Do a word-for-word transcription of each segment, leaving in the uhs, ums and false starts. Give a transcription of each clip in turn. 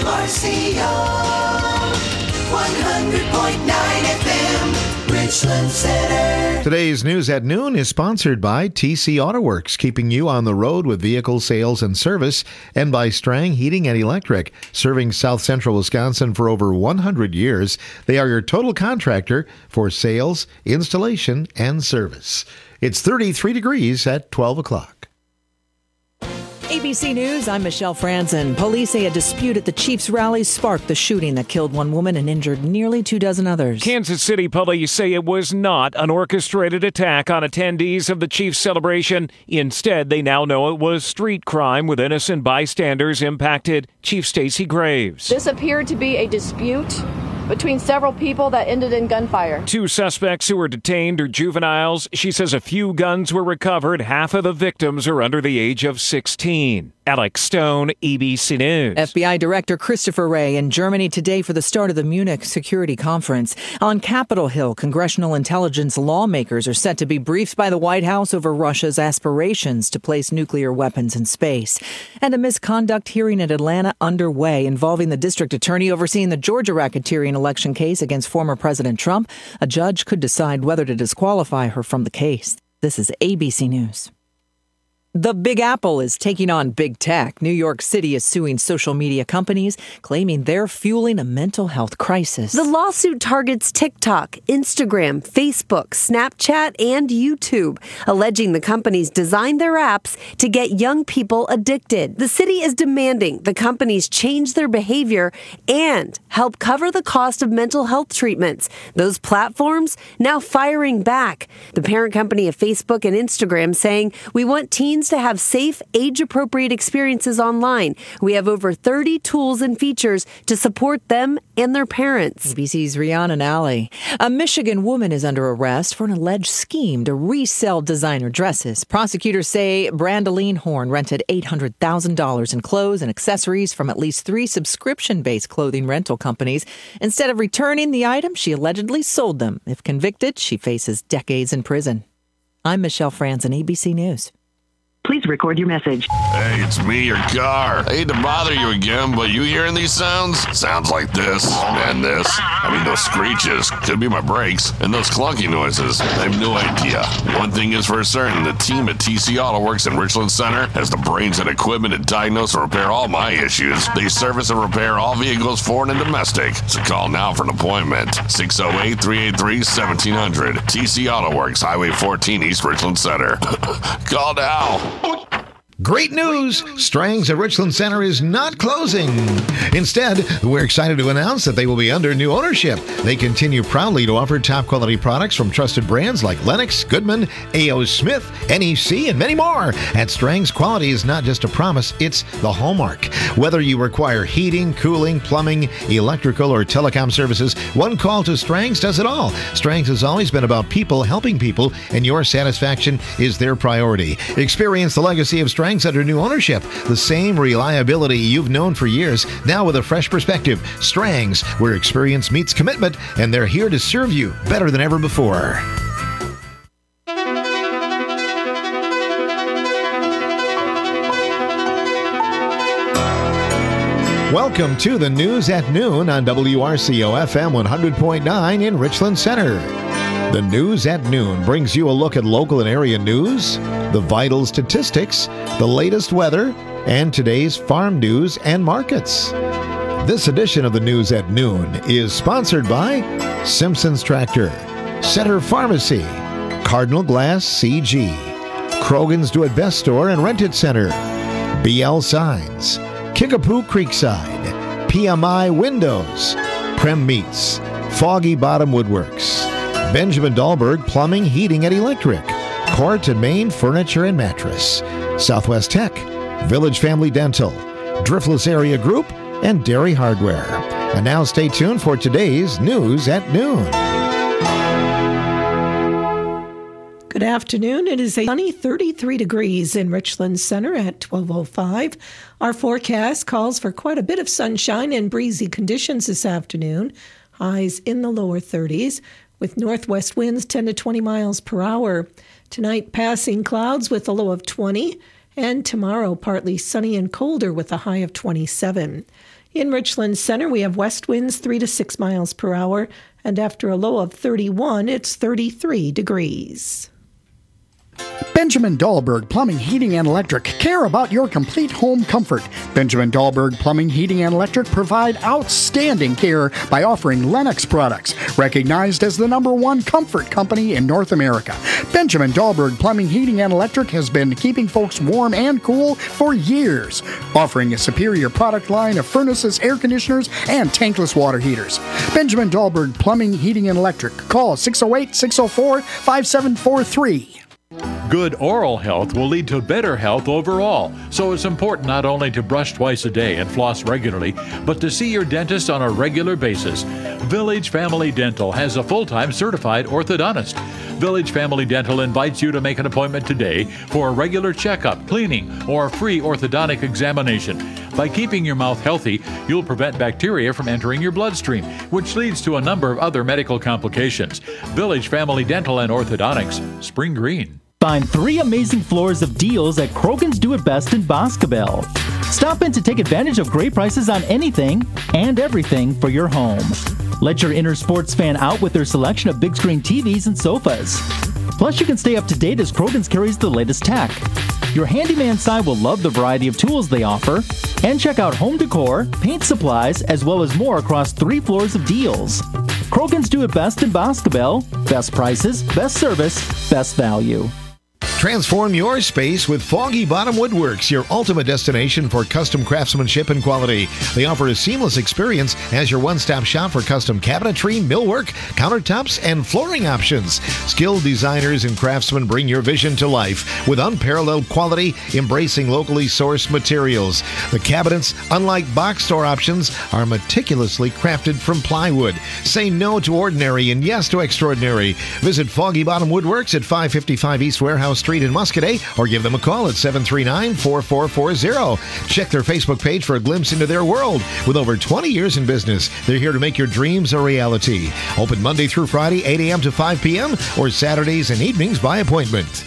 R C O, one hundred point nine F M, Richland Center. Today's News at Noon is sponsored by T C Auto Works, keeping you on the road with vehicle sales and service, and by Strang Heating and Electric, serving South Central Wisconsin for over one hundred years. They are your total contractor for sales, installation, and service. It's thirty-three degrees at twelve o'clock. A B C News, I'm Michelle Franzen. Police say a dispute at the Chiefs rally sparked the shooting that killed one woman and injured nearly two dozen others. Kansas City police say it was not an orchestrated attack on attendees of the Chiefs celebration. Instead, they now know it was street crime with innocent bystanders impacted. Chief Stacey Graves. This appeared to be a dispute between several people that ended in gunfire. Two suspects who were detained are juveniles. She says a few guns were recovered. Half of the victims are under the age of sixteen. Alex Stone, A B C News. F B I Director Christopher Wray in Germany today for the start of the Munich Security Conference. On Capitol Hill, congressional intelligence lawmakers are set to be briefed by the White House over Russia's aspirations to place nuclear weapons in space. And a misconduct hearing in Atlanta underway involving the district attorney overseeing the Georgia racketeering election case against former President Trump. A judge could decide whether to disqualify her from the case. This is A B C News. The Big Apple is taking on big tech. New York City is suing social media companies, claiming they're fueling a mental health crisis. The lawsuit targets TikTok, Instagram, Facebook, Snapchat, and YouTube, alleging the companies designed their apps to get young people addicted. The city is demanding the companies change their behavior and help cover the cost of mental health treatments. Those platforms now firing back. The parent company of Facebook and Instagram saying, "We want teens to have safe, age-appropriate experiences online. We have over thirty tools and features to support them and their parents." A B C's Rhiannon Alley. A Michigan woman is under arrest for an alleged scheme to resell designer dresses. Prosecutors say Brandaline Horn rented eight hundred thousand dollars in clothes and accessories from at least three subscription-based clothing rental companies. Instead of returning the items, she allegedly sold them. If convicted, she faces decades in prison. I'm Michelle Franzen, A B C News. Please record your message. Hey, it's me, your car. I hate to bother you again, but you hearing these sounds? Sounds like this and this. I mean, those screeches could be my brakes, and those clunky noises. I have no idea. One thing is for certain, the team at T C Auto Works in Richland Center has the brains and equipment to diagnose and repair all my issues. They service and repair all vehicles, foreign and domestic. So call now for an appointment. six oh eight, three eight three, one seven hundred. T C Auto Works, Highway fourteen, East Richland Center. Call now. Great news! Strang's at Richland Center is not closing. Instead, we're excited to announce that they will be under new ownership. They continue proudly to offer top-quality products from trusted brands like Lennox, Goodman, A O. Smith, N E C, and many more. At Strang's, quality is not just a promise, it's the hallmark. Whether you require heating, cooling, plumbing, electrical, or telecom services, one call to Strang's does it all. Strang's has always been about people helping people, and your satisfaction is their priority. Experience the legacy of Strang's under new ownership. The same reliability you've known for years, now with a fresh perspective. Strang's, where experience meets commitment, and they're here to serve you better than ever before. Welcome to the News at Noon on W R C O F M one hundred point nine in Richland Center. The News at Noon brings you a look at local and area news, the vital statistics, the latest weather, and today's farm news and markets. This edition of the News at Noon is sponsored by Simpson's Tractor, Center Pharmacy, Cardinal Glass C G, Krogan's Do It Best Store and Rent It Center, B L Signs, Kickapoo Creekside, P M I Windows, Prem Meats, Foggy Bottom Woodworks, Benjamin Dahlberg Plumbing, Heating, and Electric, Court and Main Furniture and Mattress, Southwest Tech, Village Family Dental, Driftless Area Group, and Dairy Hardware. And now stay tuned for today's News at Noon. Good afternoon. It is a sunny thirty-three degrees in Richland Center at twelve oh five. Our forecast calls for quite a bit of sunshine and breezy conditions this afternoon. Highs in the lower thirties with northwest winds ten to twenty miles per hour. Tonight, passing clouds with a low of twenty, and tomorrow partly sunny and colder with a high of twenty-seven. In Richland Center, we have west winds three to six miles per hour, and after a low of thirty-one, it's thirty-three degrees. Benjamin Dahlberg Plumbing, Heating and Electric care about your complete home comfort. Benjamin Dahlberg Plumbing, Heating and Electric provide outstanding care by offering Lennox products, recognized as the number one comfort company in North America. Benjamin Dahlberg Plumbing, Heating and Electric has been keeping folks warm and cool for years, offering a superior product line of furnaces, air conditioners, and tankless water heaters. Benjamin Dahlberg Plumbing, Heating and Electric. Call six oh eight, six oh four, five seven four three. Good oral health will lead to better health overall, so it's important not only to brush twice a day and floss regularly, but to see your dentist on a regular basis. Village Family Dental has a full-time certified orthodontist. Village Family Dental invites you to make an appointment today for a regular checkup, cleaning, or a free orthodontic examination. By keeping your mouth healthy, you'll prevent bacteria from entering your bloodstream, which leads to a number of other medical complications. Village Family Dental and Orthodontics, Spring Green. Find three amazing floors of deals at Krogan's Do It Best in Boscobel. Stop in to take advantage of great prices on anything and everything for your home. Let your inner sports fan out with their selection of big screen T Vs and sofas. Plus, you can stay up to date as Krogan's carries the latest tech. Your handyman side will love the variety of tools they offer. And check out home decor, paint supplies, as well as more across three floors of deals. Krogan's Do It Best in Boscobel. Best prices, best service, best value. Transform your space with Foggy Bottom Woodworks, your ultimate destination for custom craftsmanship and quality. They offer a seamless experience as your one-stop shop for custom cabinetry, millwork, countertops, and flooring options. Skilled designers and craftsmen bring your vision to life with unparalleled quality, embracing locally sourced materials. The cabinets, unlike box store options, are meticulously crafted from plywood. Say no to ordinary and yes to extraordinary. Visit Foggy Bottom Woodworks at five fifty-five East Warehouse Street in Muscadet, or give them a call at seven three nine, four four four zero. Check their Facebook page for a glimpse into their world. With over twenty years in business, they're here to make your dreams a reality. Open Monday through Friday, eight a.m. to five p.m., or Saturdays and evenings by appointment.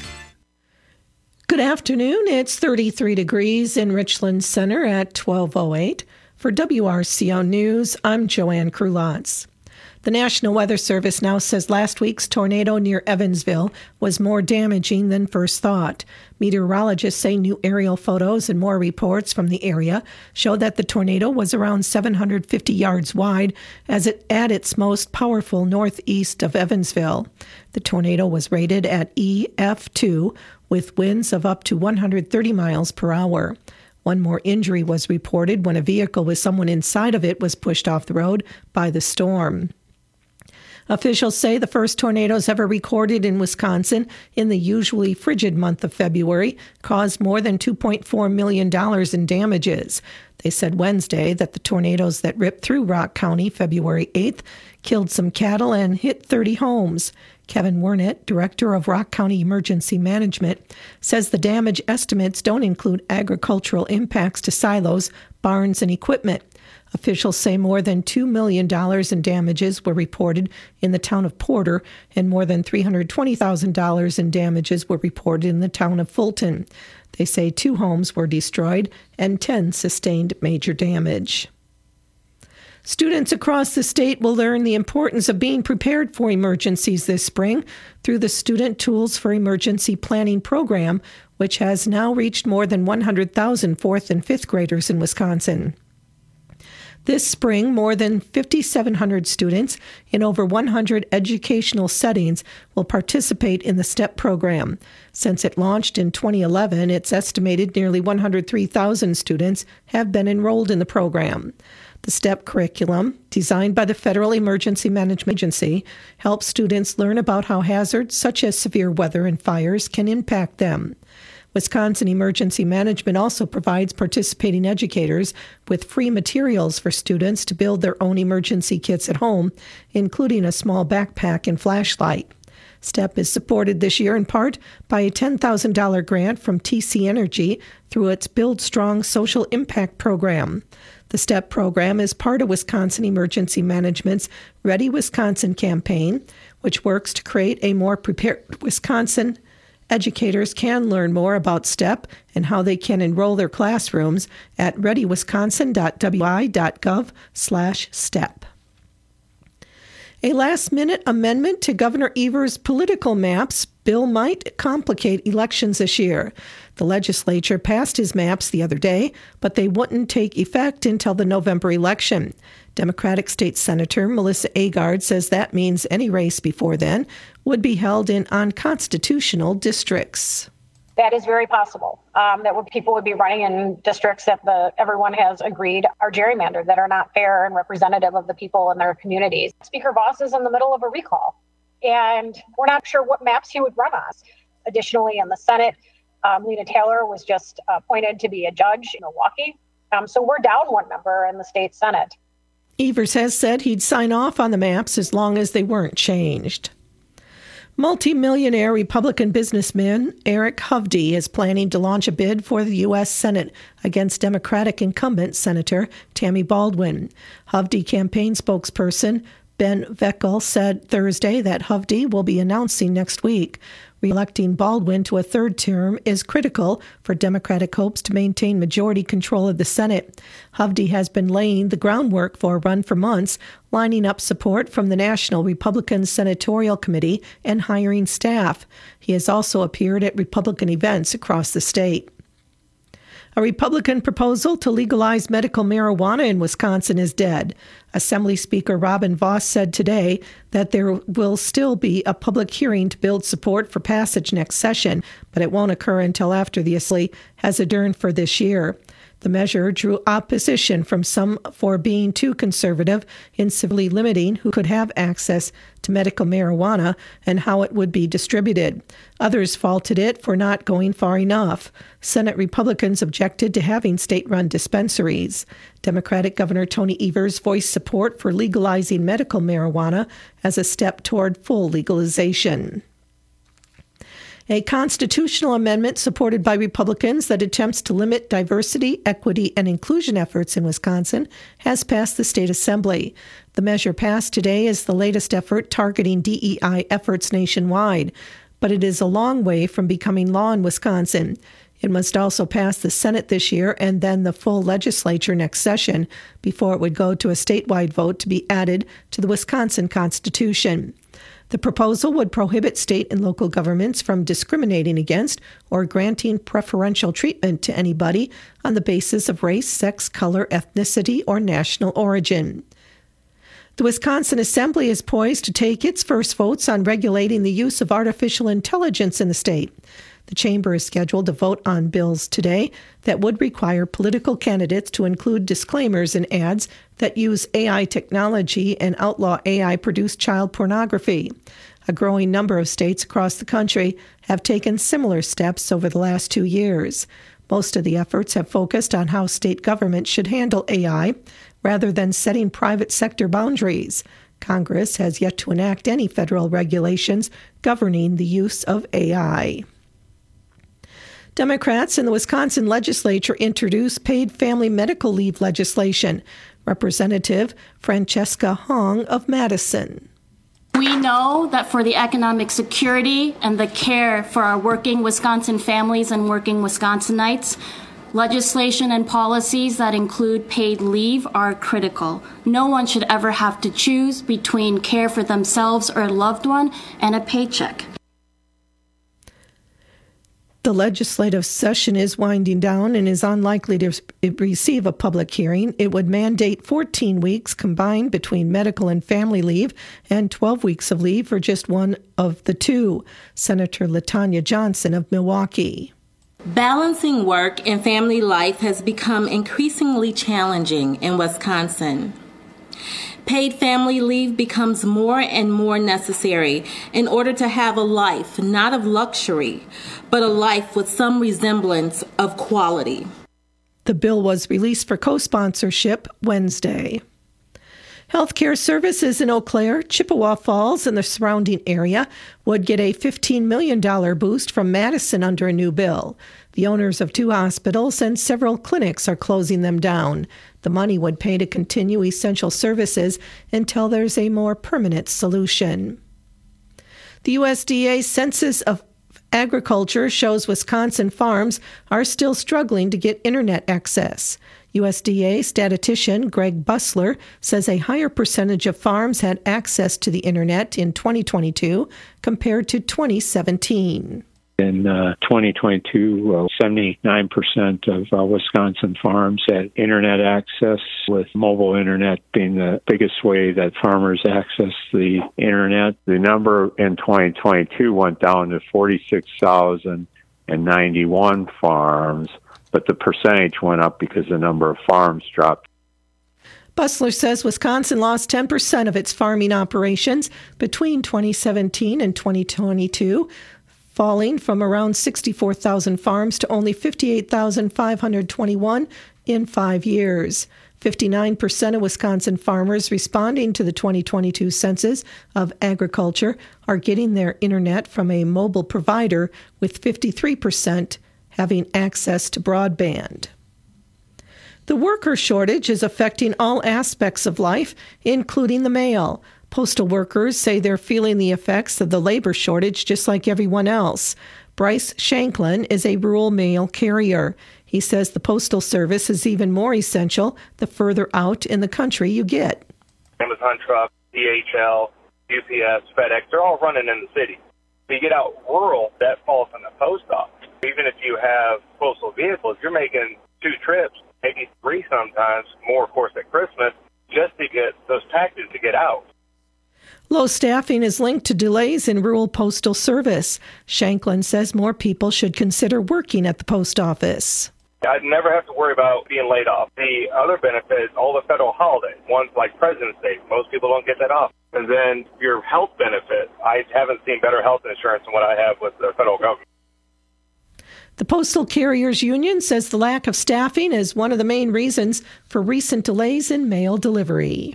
Good afternoon. It's thirty-three degrees in Richland Center at twelve oh eight. For W R C O News, I'm Joanne Krulotz. The National Weather Service now says last week's tornado near Evansville was more damaging than first thought. Meteorologists say new aerial photos and more reports from the area show that the tornado was around seven hundred fifty yards wide as it at its most powerful northeast of Evansville. The tornado was rated at E F two with winds of up to one hundred thirty miles per hour. One more injury was reported when a vehicle with someone inside of it was pushed off the road by the storm. Officials say the first tornadoes ever recorded in Wisconsin in the usually frigid month of February caused more than two point four million dollars in damages. They said Wednesday that the tornadoes that ripped through Rock County February eighth killed some cattle and hit thirty homes. Kevin Wernett, director of Rock County Emergency Management, says the damage estimates don't include agricultural impacts to silos, barns, and equipment. Officials say more than two million dollars in damages were reported in the town of Porter, and more than three hundred twenty thousand dollars in damages were reported in the town of Fulton. They say two homes were destroyed and ten sustained major damage. Students across the state will learn the importance of being prepared for emergencies this spring through the Student Tools for Emergency Planning program, which has now reached more than one hundred thousand fourth and fifth graders in Wisconsin. This spring, more than five thousand seven hundred students in over one hundred educational settings will participate in the STEP program. Since it launched in twenty eleven, it's estimated nearly one hundred three thousand students have been enrolled in the program. The STEP curriculum, designed by the Federal Emergency Management Agency, helps students learn about how hazards such as severe weather and fires can impact them. Wisconsin Emergency Management also provides participating educators with free materials for students to build their own emergency kits at home, including a small backpack and flashlight. STEP is supported this year in part by a ten thousand dollars grant from T C Energy through its Build Strong Social Impact program. The STEP program is part of Wisconsin Emergency Management's Ready Wisconsin campaign, which works to create a more prepared Wisconsin Educators can learn more about STEP and how they can enroll their classrooms at ready wisconsin dot w i dot gov slash step. A last-minute amendment to Governor Evers' political maps bill might complicate elections this year. The legislature passed his maps the other day, but they wouldn't take effect until the November election. Democratic State Senator Melissa Agard says that means any race before then would be held in unconstitutional districts. That is very possible, um, that people would be running in districts that the everyone has agreed are gerrymandered, that are not fair and representative of the people in their communities. Speaker Voss is in the middle of a recall, and we're not sure what maps he would run on. Additionally, in the Senate, um, Lena Taylor was just appointed to be a judge in Milwaukee. Um, so we're down one member in the state Senate. Evers has said he'd sign off on the maps as long as they weren't changed. Multi-millionaire Republican businessman Eric Hovde is planning to launch a bid for the U S Senate against Democratic incumbent Senator Tammy Baldwin. Hovde campaign spokesperson Ben Veckel said Thursday that Hovde will be announcing next week. Re-electing Baldwin to a third term is critical for Democratic hopes to maintain majority control of the Senate. Hovde has been laying the groundwork for a run for months, lining up support from the National Republican Senatorial Committee and hiring staff. He has also appeared at Republican events across the state. A Republican proposal to legalize medical marijuana in Wisconsin is dead. Assembly Speaker Robin Vos said today that there will still be a public hearing to build support for passage next session, but it won't occur until after the Assembly has adjourned for this year. The measure drew opposition from some for being too conservative in severely limiting who could have access to medical marijuana and how it would be distributed. Others faulted it for not going far enough. Senate Republicans objected to having state-run dispensaries. Democratic Governor Tony Evers voiced support for legalizing medical marijuana as a step toward full legalization. A constitutional amendment supported by Republicans that attempts to limit diversity, equity, and inclusion efforts in Wisconsin has passed the state assembly. The measure passed today is the latest effort targeting D E I efforts nationwide, but it is a long way from becoming law in Wisconsin. It must also pass the Senate this year and then the full legislature next session before it would go to a statewide vote to be added to the Wisconsin Constitution. The proposal would prohibit state and local governments from discriminating against or granting preferential treatment to anybody on the basis of race, sex, color, ethnicity, or national origin. The Wisconsin Assembly is poised to take its first votes on regulating the use of artificial intelligence in the state. The chamber is scheduled to vote on bills today that would require political candidates to include disclaimers in ads that use A I technology and outlaw A I-produced child pornography. A growing number of states across the country have taken similar steps over the last two years. Most of the efforts have focused on how state government should handle A I rather than setting private sector boundaries. Congress has yet to enact any federal regulations governing the use of A I. Democrats in the Wisconsin legislature introduced paid family medical leave legislation. Representative Francesca Hong of Madison. We know that for the economic security and the care for our working Wisconsin families and working Wisconsinites, legislation and policies that include paid leave are critical. No one should ever have to choose between care for themselves or a loved one and a paycheck. The legislative session is winding down and is unlikely to receive a public hearing. It would mandate fourteen weeks combined between medical and family leave and twelve weeks of leave for just one of the two. Senator LaTanya Johnson of Milwaukee. Balancing work and family life has become increasingly challenging in Wisconsin. Paid family leave becomes more and more necessary in order to have a life, not of luxury, but a life with some resemblance of quality. The bill was released for co-sponsorship Wednesday. Healthcare services in Eau Claire, Chippewa Falls, and the surrounding area would get a fifteen million dollars boost from Madison under a new bill. The owners of two hospitals and several clinics are closing them down. The money would pay to continue essential services until there's a more permanent solution. The U S D A Census of Agriculture shows Wisconsin farms are still struggling to get internet access. U S D A statistician Greg Bussler says a higher percentage of farms had access to the internet in twenty twenty-two compared to twenty seventeen. In uh, twenty twenty-two, uh, seventy-nine percent of uh, Wisconsin farms had internet access, with mobile internet being the biggest way that farmers access the internet. The number in twenty twenty-two went down to forty-six thousand ninety-one farms, but the percentage went up because the number of farms dropped. Bussler says Wisconsin lost ten percent of its farming operations between twenty seventeen and twenty twenty-two, falling from around sixty-four thousand farms to only fifty-eight thousand five hundred twenty-one in five years. fifty-nine percent of Wisconsin farmers responding to the twenty twenty-two census of agriculture are getting their internet from a mobile provider, with fifty-three percent having access to broadband. The worker shortage is affecting all aspects of life, including the mail. Postal workers say they're feeling the effects of the labor shortage just like everyone else. Bryce Shanklin is a rural mail carrier. He says the Postal Service is even more essential the further out in the country you get. Amazon truck, D H L, U P S, FedEx, they're all running in the city. If you get out rural, that falls on the post office. Even if you have postal vehicles, you're making two trips, maybe three sometimes, more of course at Christmas, just to get those packages to get out. Low staffing is linked to delays in rural postal service. Shanklin says more people should consider working at the post office. I'd never have to worry about being laid off. The other benefit is all the federal holidays, ones like President's Day. Most people don't get that off. And then your health benefit. I haven't seen better health insurance than what I have with the federal government. The Postal Carriers Union says the lack of staffing is one of the main reasons for recent delays in mail delivery.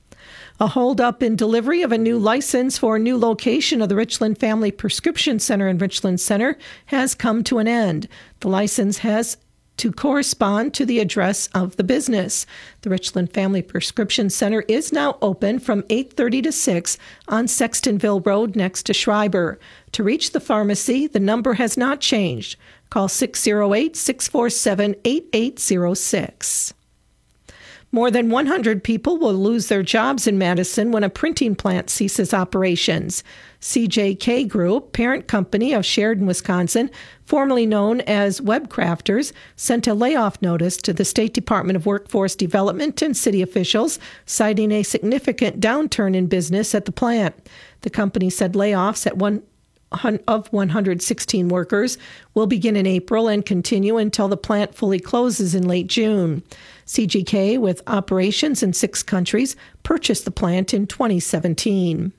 A holdup in delivery of a new license for a new location of the Richland Family Prescription Center in Richland Center has come to an end. The license has to correspond to the address of the business. The Richland Family Prescription Center is now open from eight thirty to six on Sextonville Road next to Schreiber. To reach the pharmacy, the number has not changed. Call six oh eight, six four seven, eight eight oh six. More than one hundred people will lose their jobs in Madison when a printing plant ceases operations. C J K Group, parent company of Sheridan, Wisconsin, formerly known as Webcrafters, sent a layoff notice to the State Department of Workforce Development and city officials, citing a significant downturn in business at the plant. The company said layoffs at one of one hundred sixteen workers will begin in April and continue until the plant fully closes in late June. C G K, with operations in six countries, purchased the plant in twenty seventeen.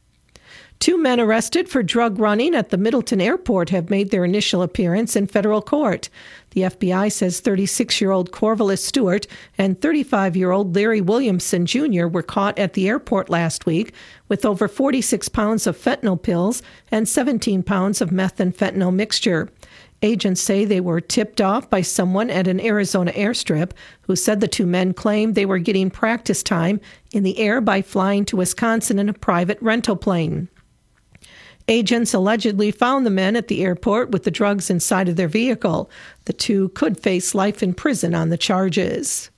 Two men arrested for drug running at the Middleton Airport have made their initial appearance in federal court. The F B I says thirty-six-year-old Corvallis Stewart and thirty-five-year-old Larry Williamson Junior were caught at the airport last week with over forty-six pounds of fentanyl pills and seventeen pounds of methamphetamine mixture. Agents say they were tipped off by someone at an Arizona airstrip who said the two men claimed they were getting practice time in the air by flying to Wisconsin in a private rental plane. Agents allegedly found the men at the airport with the drugs inside of their vehicle. The two could face life in prison on the charges.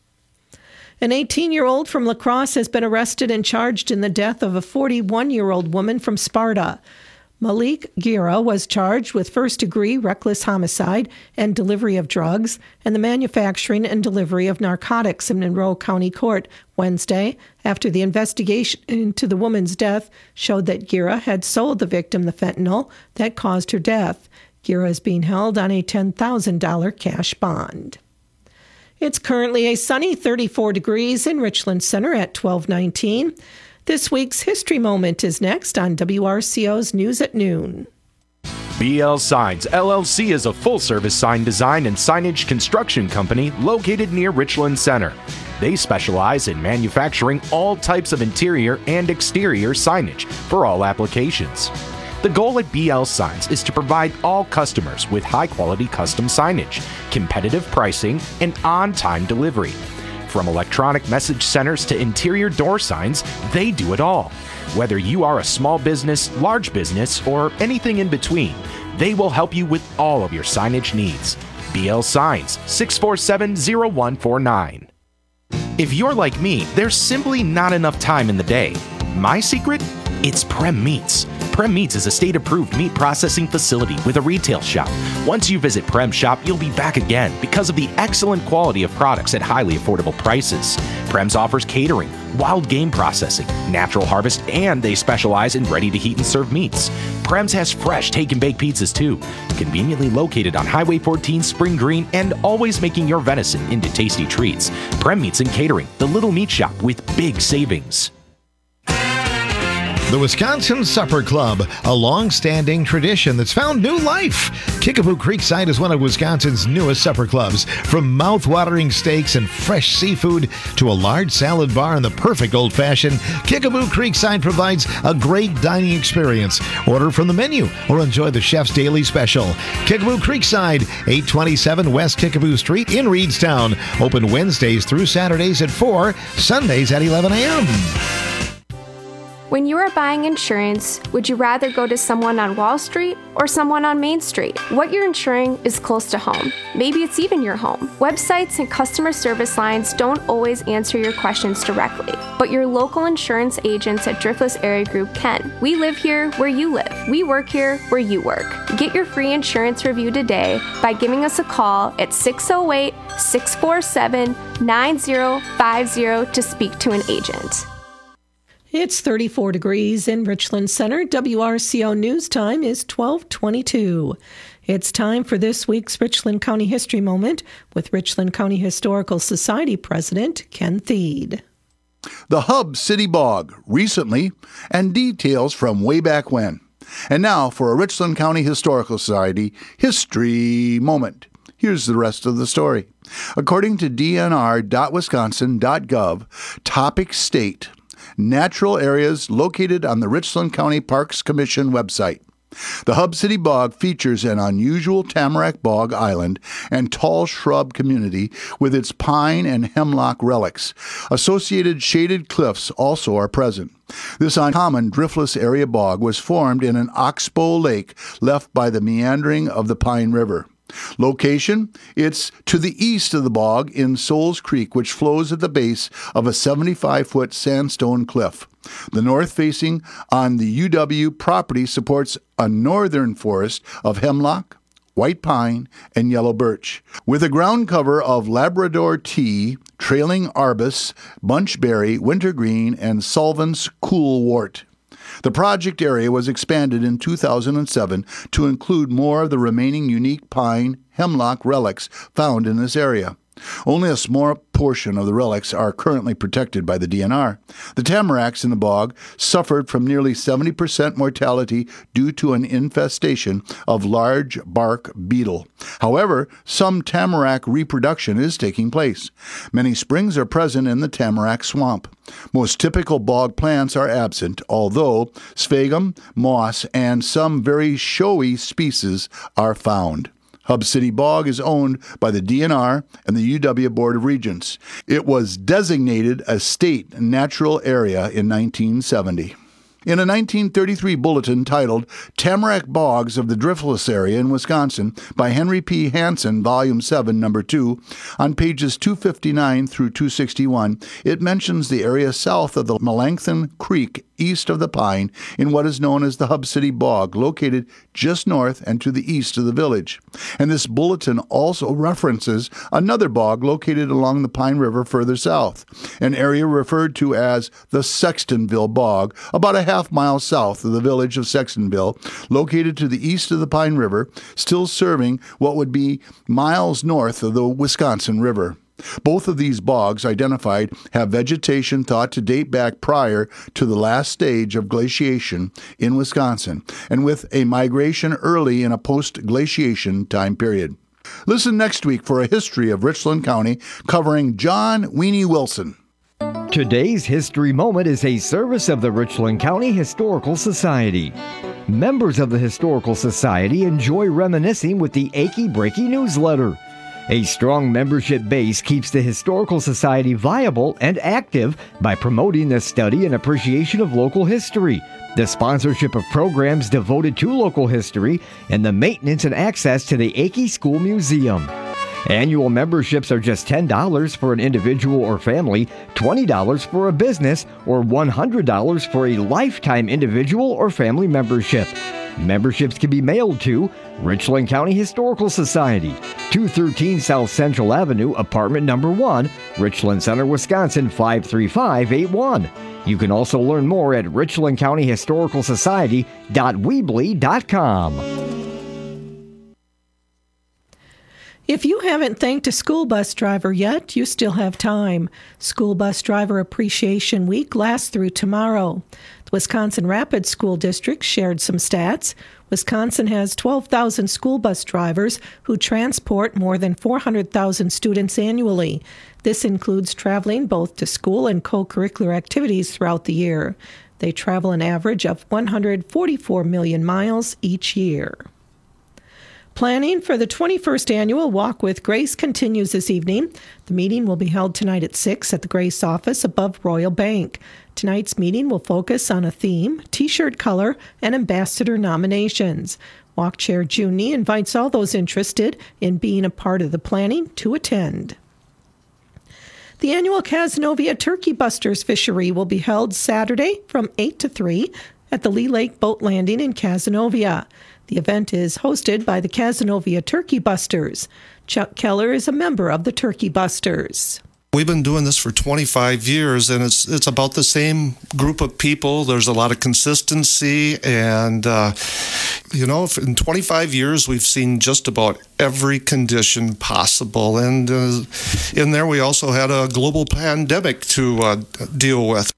An eighteen-year-old from La Crosse has been arrested and charged in the death of a forty-one-year-old woman from Sparta. Malik Gira was charged with first-degree reckless homicide and delivery of drugs and the manufacturing and delivery of narcotics in Monroe County Court Wednesday after the investigation into the woman's death showed that Gira had sold the victim the fentanyl that caused her death. Gira is being held on a ten thousand dollars cash bond. It's currently a sunny thirty-four degrees in Richland Center at twelve nineteen. This week's History Moment is next on W R C O's News at Noon. B L Signs, L L C is a full-service sign design and signage construction company located near Richland Center. They specialize in manufacturing all types of interior and exterior signage for all applications. The goal at B L Signs is to provide all customers with high-quality custom signage, competitive pricing, and on-time delivery. From electronic message centers to interior door signs, they do it all. Whether you are a small business, large business, or anything in between, They will help you with all of your signage needs. B L Signs, six four seven, zero one four nine. If you're like me, there's simply not enough time in the day. My secret? It's Prem Meats. Prem Meats is a state-approved meat processing facility with a retail shop. Once you visit Prem Shop, you'll be back again because of the excellent quality of products at highly affordable prices. Prem's offers catering, wild game processing, natural harvest, and they specialize in ready-to-heat and serve meats. Prem's has fresh take-and-bake pizzas too, conveniently located on Highway fourteen Spring Green and always making your venison into tasty treats. Prem Meats and Catering, the little meat shop with big savings. The Wisconsin Supper Club, a long-standing tradition that's found new life. Kickapoo Creekside is one of Wisconsin's newest supper clubs. From mouth-watering steaks and fresh seafood to a large salad bar and the perfect old-fashioned, Kickapoo Creekside provides a great dining experience. Order from the menu or enjoy the chef's daily special. Kickapoo Creekside, eight twenty-seven West Kickapoo Street in Reedstown. Open Wednesdays through Saturdays at four, Sundays at eleven a.m. When you are buying insurance, would you rather go to someone on Wall Street or someone on Main Street? What you're insuring is close to home. Maybe it's even your home. Websites and customer service lines don't always answer your questions directly, but your local insurance agents at Driftless Area Group can. We live here where you live. We work here where you work. Get your free insurance review today by giving us a call at six oh eight, six four seven, nine oh five oh to speak to an agent. It's thirty-four degrees in Richland Center. W R C O News Time is twelve twenty-two. It's time for this week's Richland County History Moment with Richland County Historical Society President Ken Thiede. The Hub City Bog, recently, and details from way back when. And now for a Richland County Historical Society History Moment. Here's the rest of the story. According to D N R dot wisconsin dot gov, topic state, natural areas located on the Richland County Parks Commission website. The Hub City Bog features an unusual tamarack bog island and tall shrub community with its pine and hemlock relics. Associated shaded cliffs also are present. This uncommon driftless area bog was formed in an oxbow lake left by the meandering of the Pine River. Location? It's to the east of the bog in Souls Creek, which flows at the base of a seventy-five foot sandstone cliff. The north facing on the U W property supports a northern forest of hemlock, white pine, and yellow birch, with a ground cover of Labrador tea, trailing arbus, bunchberry, wintergreen, and Sullivan's coolwort. The project area was expanded in two thousand seven to include more of the remaining unique pine hemlock relics found in this area. Only a small portion of the relics are currently protected by the D N R. The tamaracks in the bog suffered from nearly seventy percent mortality due to an infestation of large bark beetle. However, some tamarack reproduction is taking place. Many springs are present in the tamarack swamp. Most typical bog plants are absent, although sphagum, moss, and some very showy species are found. Hub City Bog is owned by the D N R and the U W Board of Regents. It was designated a state natural area in nineteen seventy. In a nineteen thirty-three bulletin titled Tamarack Bogs of the Driftless Area in Wisconsin by Henry P. Hansen, Volume seven, Number two, on pages two fifty-nine through two sixty-one, it mentions the area south of the Melanchthon Creek east of the Pine in what is known as the Hub City Bog, located just north and to the east of the village. And this bulletin also references another bog located along the Pine River further south, an area referred to as the Sextonville Bog, about a half mile south of the village of Sextonville, located to the east of the Pine River, still serving what would be miles north of the Wisconsin River. Both of these bogs identified have vegetation thought to date back prior to the last stage of glaciation in Wisconsin, and with a migration early in a post-glaciation time period. Listen next week for a history of Richland County covering John Weenie Wilson. Today's History Moment is a service of the Richland County Historical Society. Members of the Historical Society enjoy reminiscing with the Achy Breaky newsletter. A strong membership base keeps the Historical Society viable and active by promoting the study and appreciation of local history, the sponsorship of programs devoted to local history, and the maintenance and access to the Akey School Museum. Annual memberships are just ten dollars for an individual or family, twenty dollars for a business, or one hundred dollars for a lifetime individual or family membership. Memberships can be mailed to Richland County Historical Society, two thirteen South Central Avenue, apartment number one, Richland Center, Wisconsin five three five eight one. You can also learn more at richland county historical society dot weebly dot com. If you haven't thanked a school bus driver yet, you still have time. School Bus Driver Appreciation Week lasts through tomorrow. The Wisconsin Rapids School District shared some stats. Wisconsin has twelve thousand school bus drivers who transport more than four hundred thousand students annually. This includes traveling both to school and co-curricular activities throughout the year. They travel an average of one hundred forty-four million miles each year. Planning for the twenty-first Annual Walk with Grace continues this evening. The meeting will be held tonight at six at the Grace office above Royal Bank. Tonight's meeting will focus on a theme, T-shirt color, and ambassador nominations. Walk Chair June Nee invites all those interested in being a part of the planning to attend. The annual Cazenovia Turkey Busters Fishery will be held Saturday from eight to three at the Lee Lake Boat Landing in Cazenovia. The event is hosted by the Cazenovia Turkey Busters. Chuck Keller is a member of the Turkey Busters. We've been doing this for twenty-five years, and it's it's about the same group of people. There's a lot of consistency, and, uh, you know, in twenty-five years, we've seen just about every condition possible. And uh, in there, we also had a global pandemic to uh, deal with.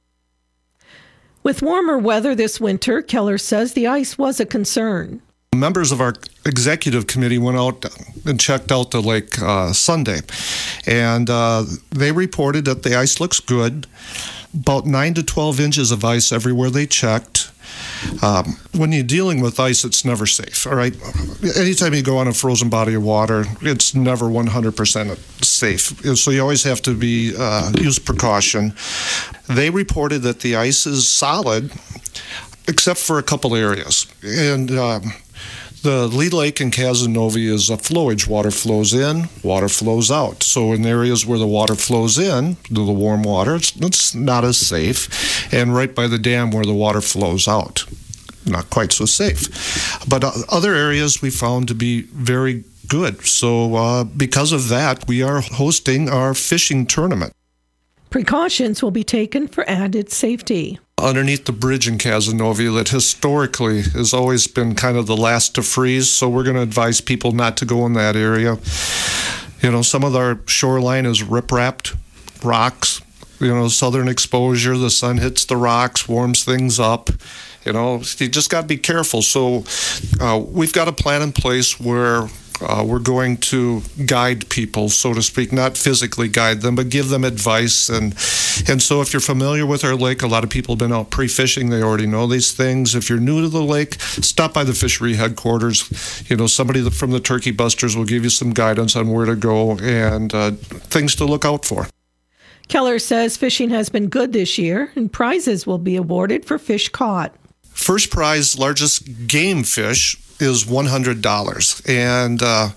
With warmer weather this winter, Keller says the ice was a concern. Members of our executive committee went out and checked out the lake uh, Sunday, and uh, they reported that the ice looks good, about nine to twelve inches of ice everywhere they checked. Um, when you're dealing with ice, it's never safe, all right? Anytime you go on a frozen body of water, it's never one hundred percent safe. So you always have to be uh, use precaution. They reported that the ice is solid, except for a couple areas. And um, the Lee Lake in Cazenovia is a flowage. Water flows in, water flows out. So in areas where the water flows in, the warm water, it's, it's not as safe. And right by the dam where the water flows out, not quite so safe. But uh, other areas we found to be very good. So uh, because of that, we are hosting our fishing tournament. Precautions will be taken for added safety. Underneath the bridge in Cazenovia that historically has always been kind of the last to freeze, so we're going to advise people not to go in that area. You know, some of our shoreline is rip-rapped rocks. You know, southern exposure, the sun hits the rocks, warms things up. You know, you just got to be careful. So uh, we've got a plan in place where Uh, we're going to guide people, so to speak, not physically guide them, but give them advice. And and so if you're familiar with our lake, a lot of people have been out pre-fishing. They already know these things. If you're new to the lake, stop by the fishery headquarters. You know, somebody from the Turkey Busters will give you some guidance on where to go and uh, things to look out for. Keller says fishing has been good this year, and prizes will be awarded for fish caught. First prize, largest game fish, is one hundred dollars. And uh,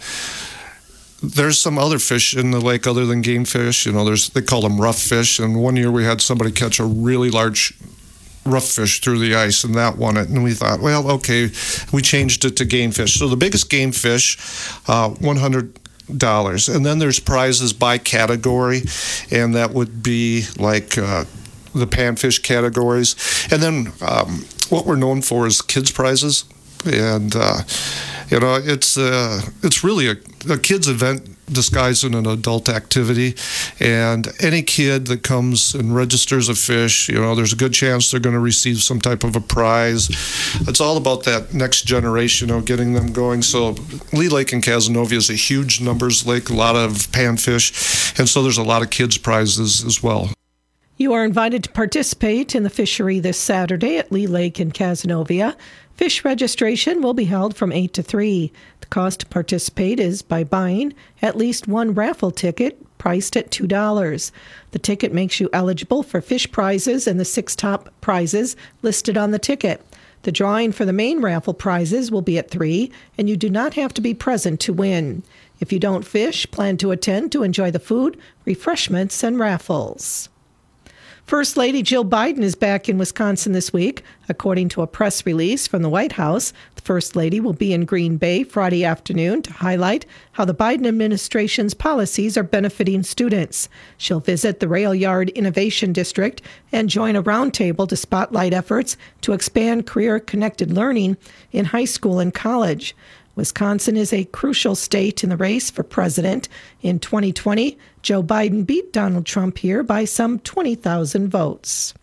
there's some other fish in the lake other than game fish. You know, there's they call them rough fish. And one year we had somebody catch a really large rough fish through the ice, and that won it. And we thought, well, okay, we changed it to game fish. So the biggest game fish, uh, one hundred dollars. And then there's prizes by category, and that would be like uh, the panfish categories. And then um, what we're known for is kids' prizes. And, uh, you know, it's uh, it's really a, a kid's event disguised in an adult activity. And any kid that comes and registers a fish, you know, there's a good chance they're going to receive some type of a prize. It's all about that next generation, you know, getting them going. So Lee Lake in Cazenovia is a huge numbers lake, a lot of panfish. And so there's a lot of kids' prizes as well. You are invited to participate in the fishery this Saturday at Lee Lake in Cazenovia. Fish registration will be held from eight to three. The cost to participate is by buying at least one raffle ticket, priced at two dollars. The ticket makes you eligible for fish prizes and the six top prizes listed on the ticket. The drawing for the main raffle prizes will be at three, and you do not have to be present to win. If you don't fish, plan to attend to enjoy the food, refreshments, and raffles. First Lady Jill Biden is back in Wisconsin this week. According to a press release from the White House, the First Lady will be in Green Bay Friday afternoon to highlight how the Biden administration's policies are benefiting students. She'll visit the Rail Yard Innovation District and join a roundtable to spotlight efforts to expand career-connected learning in high school and college. Wisconsin is a crucial state in the race for president. In twenty twenty, Joe Biden beat Donald Trump here by some twenty thousand votes.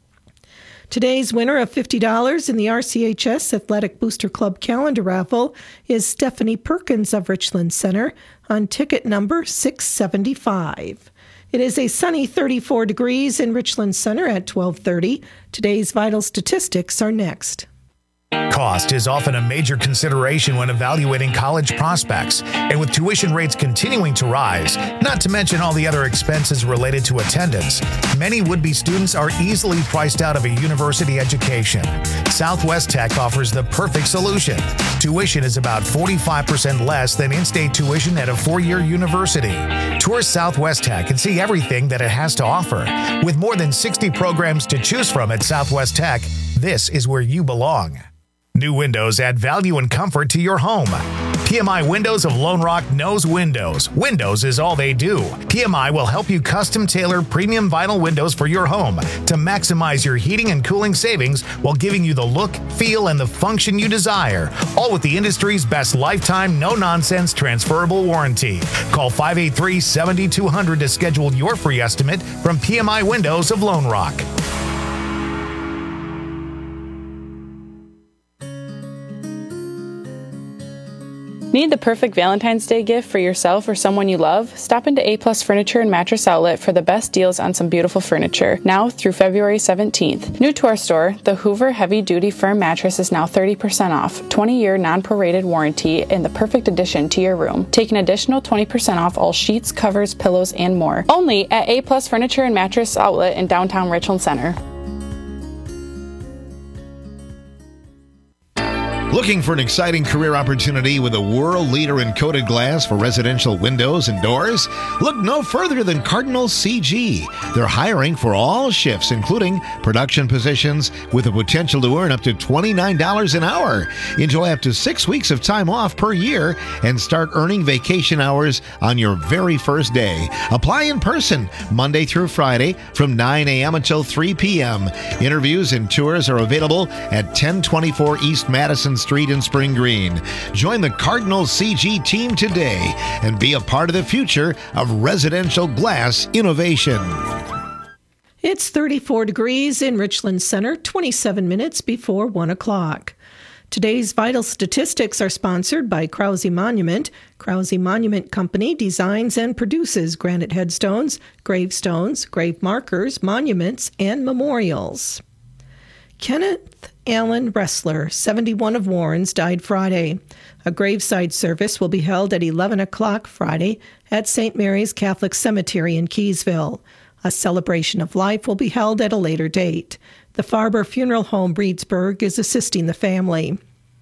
Today's winner of fifty dollars in the R C H S Athletic Booster Club calendar raffle is Stephanie Perkins of Richland Center on ticket number six seventy-five. It is a sunny thirty-four degrees in Richland Center at twelve thirty. Today's vital statistics are next. Cost is often a major consideration when evaluating college prospects, and with tuition rates continuing to rise, not to mention all the other expenses related to attendance, many would-be students are easily priced out of a university education. Southwest Tech offers the perfect solution. Tuition is about forty-five percent less than in-state tuition at a four-year university. Tour Southwest Tech and see everything that it has to offer. With more than sixty programs to choose from at Southwest Tech, this is where you belong. New windows add value and comfort to your home. P M I Windows of Lone Rock knows windows. Windows is all they do. P M I will help you custom tailor premium vinyl windows for your home to maximize your heating and cooling savings while giving you the look, feel, and the function you desire, all with the industry's best lifetime, no-nonsense transferable warranty. Call five eight three, seven two zero zero to schedule your free estimate from P M I Windows of Lone Rock. Need the perfect Valentine's Day gift for yourself or someone you love? Stop into A Plus Furniture and Mattress Outlet for the best deals on some beautiful furniture, now through February seventeenth. New to our store, the Hoover Heavy Duty Firm Mattress is now thirty percent off, twenty-year non-prorated warranty, and the perfect addition to your room. Take an additional twenty percent off all sheets, covers, pillows, and more. Only at A Plus Furniture and Mattress Outlet in downtown Richland Center. Looking for an exciting career opportunity with a world leader in coated glass for residential windows and doors? Look no further than Cardinal C G. They're hiring for all shifts, including production positions, with the potential to earn up to twenty-nine dollars an hour. Enjoy up to six weeks of time off per year and start earning vacation hours on your very first day. Apply in person Monday through Friday from nine a.m. until three p.m. Interviews and tours are available at ten twenty-four East Madison Street in Spring Green. Join the Cardinal C G team today and be a part of the future of residential glass innovation. It's thirty-four degrees in Richland Center, twenty-seven minutes before one o'clock. Today's vital statistics are sponsored by Krause Monument. Krause Monument Company designs and produces granite headstones, gravestones, grave markers, monuments, and memorials. Kenneth Allen Ressler, seventy-one, of Warrens, died Friday. A graveside service will be held at eleven o'clock Friday at Saint Mary's Catholic Cemetery in Keysville. A celebration of life will be held at a later date. The Farber Funeral Home, Reedsburg, is assisting the family.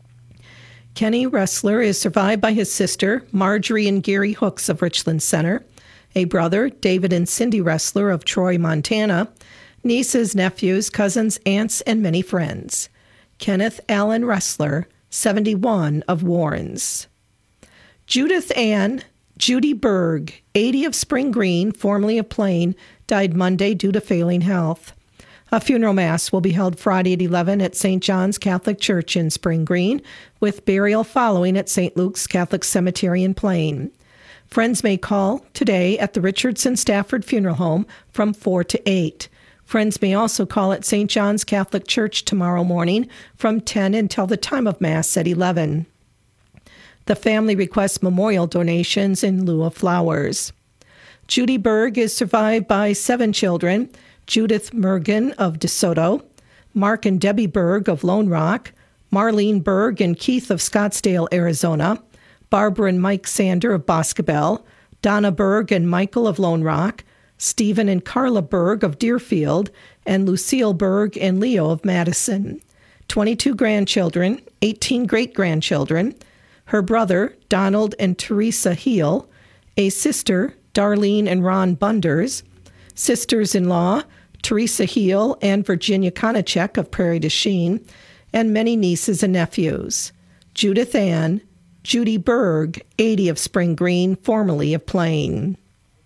Kenny Ressler is survived by his sister, Marjorie and Gary Hooks of Richland Center, a brother, David and Cindy Ressler of Troy, Montana, nieces, nephews, cousins, aunts, and many friends. Kenneth Allen Ressler, seventy-one, of Warrens. Judith Ann Judy Berg, eighty, of Spring Green, formerly of Plain, died Monday due to failing health. A funeral mass will be held Friday at eleven at Saint John's Catholic Church in Spring Green, with burial following at Saint Luke's Catholic Cemetery in Plain. Friends may call today at the Richardson Stafford Funeral Home from four to eight. Friends may also call at Saint John's Catholic Church tomorrow morning from ten until the time of Mass at eleven. The family requests memorial donations in lieu of flowers. Judy Berg is survived by seven children, Judith Mergen of DeSoto, Mark and Debbie Berg of Lone Rock, Marlene Berg and Keith of Scottsdale, Arizona, Barbara and Mike Sander of Boscobel, Donna Berg and Michael of Lone Rock, Stephen and Carla Berg of Deerfield, and Lucille Berg and Leo of Madison. twenty-two grandchildren, eighteen great-grandchildren, her brother, Donald and Teresa Heel, a sister, Darlene and Ron Bunders, sisters-in-law, Teresa Heel and Virginia Konachek of Prairie du Chien, and many nieces and nephews. Judith Ann, Judy Berg, eighty of Spring Green, formerly of Plain.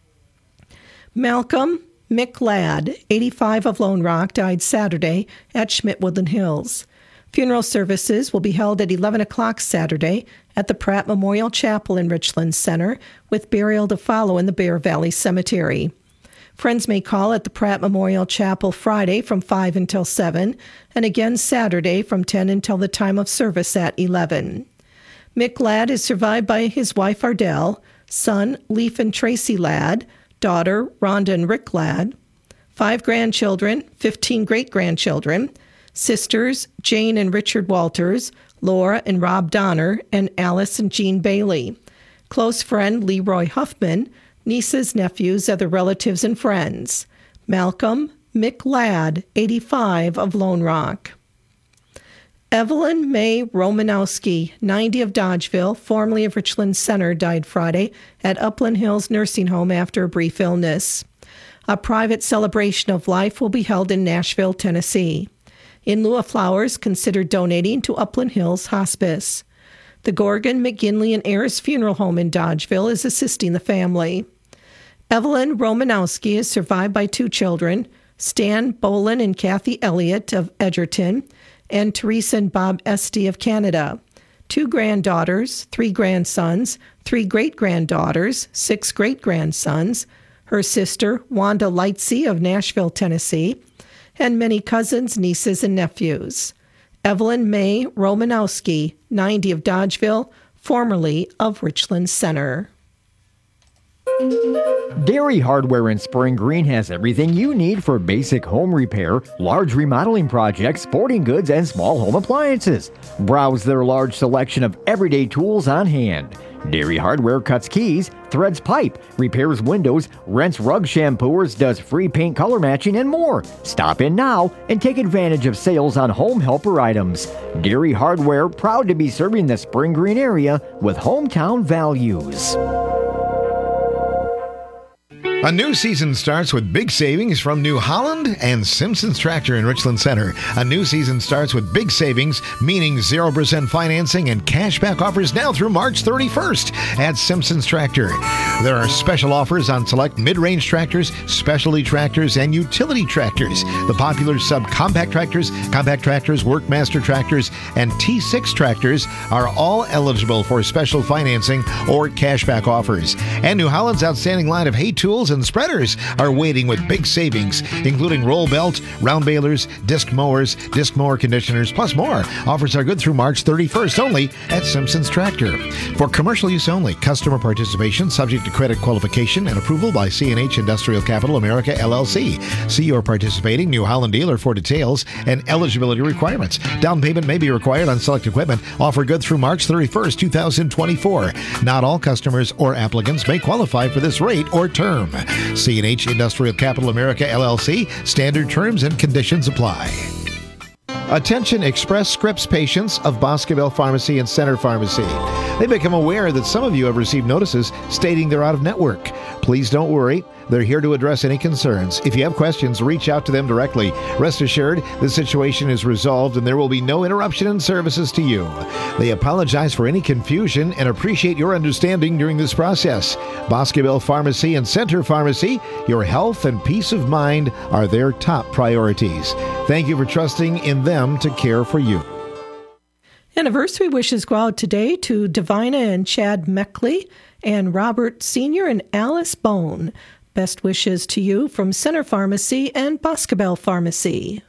Malcolm Mick Ladd, eighty-five of Lone Rock, died Saturday at Schmidt-Woodland Hills. Funeral services will be held at eleven o'clock Saturday at the Pratt Memorial Chapel in Richland Center, with burial to follow in the Bear Valley Cemetery. Friends may call at the Pratt Memorial Chapel Friday from five until seven, and again Saturday from ten until the time of service at eleven. Mick Ladd is survived by his wife Ardell, son Leif and Tracy Ladd, daughter Rhonda and Rick Ladd, five grandchildren, fifteen great-grandchildren, sisters Jane and Richard Walters, Laura and Rob Donner, and Alice and Jean Bailey, close friend Leroy Huffman, nieces, nephews, other relatives, and friends. Malcolm Mick Ladd, eighty-five of Lone Rock. Evelyn May Romanowski, ninety of Dodgeville, formerly of Richland Center, died Friday at Upland Hills Nursing Home after a brief illness. A private celebration of life will be held in Nashville, Tennessee. In lieu of flowers, consider donating to Upland Hills Hospice. The Gorgon, McGinley, and Ayers Funeral Home in Dodgeville is assisting the family. Evelyn Romanowski is survived by two children, Stan Bolin and Kathy Elliott of Edgerton, and Teresa and Bob Esty of Canada, two granddaughters, three grandsons, three great-granddaughters, six great-grandsons, her sister Wanda Lightsey of Nashville, Tennessee, and many cousins, nieces, and nephews. Evelyn May Romanowski, ninety of Dodgeville, formerly of Richland Center. Dairy Hardware in Spring Green has everything you need for basic home repair, large remodeling projects, sporting goods, and small home appliances. Browse their large selection of everyday tools on hand. Dairy Hardware cuts keys, threads pipe, repairs windows, rents rug shampooers, does free paint color matching, and more. Stop in now and take advantage of sales on home helper items. Dairy Hardware, proud to be serving the Spring Green area with hometown values. A new season starts with big savings from New Holland and Simpson's Tractor in Richland Center. A new season starts with big savings, meaning zero percent financing and cashback offers now through March thirty-first at Simpson's Tractor. There are special offers on select mid-range tractors, specialty tractors, and utility tractors. The popular subcompact tractors, compact tractors, Workmaster tractors, and T six tractors are all eligible for special financing or cashback offers. And New Holland's outstanding line of hay tools and spreaders are waiting with big savings, including roll belt, round balers, disc mowers, disc mower conditioners, plus more. Offers are good through March thirty-first only at Simpson's Tractor. For commercial use only, customer participation subject to credit qualification and approval by C and H Industrial Capital America, L L C. See your participating New Holland dealer for details and eligibility requirements. Down payment may be required on select equipment. Offer good through March thirty-first, twenty twenty-four. Not all customers or applicants may qualify for this rate or term. C and H Industrial Capital America, L L C. Standard terms and conditions apply. Attention Express Scripts patients of Boscobel Pharmacy and Center Pharmacy. They become aware that some of you have received notices stating they're out of network. Please don't worry. They're here to address any concerns. If you have questions, reach out to them directly. Rest assured, the situation is resolved and there will be no interruption in services to you. They apologize for any confusion and appreciate your understanding during this process. Boscobel Pharmacy and Center Pharmacy, your health and peace of mind are their top priorities. Thank you for trusting in them to care for you. Anniversary wishes go out today to Divina and Chad Meckley and Robert Senior and Alice Bone. Best wishes to you from Center Pharmacy and Boscobel Pharmacy.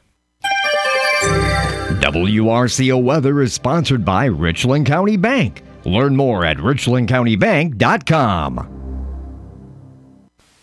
W R C O Weather is sponsored by Richland County Bank. Learn more at richland county bank dot com.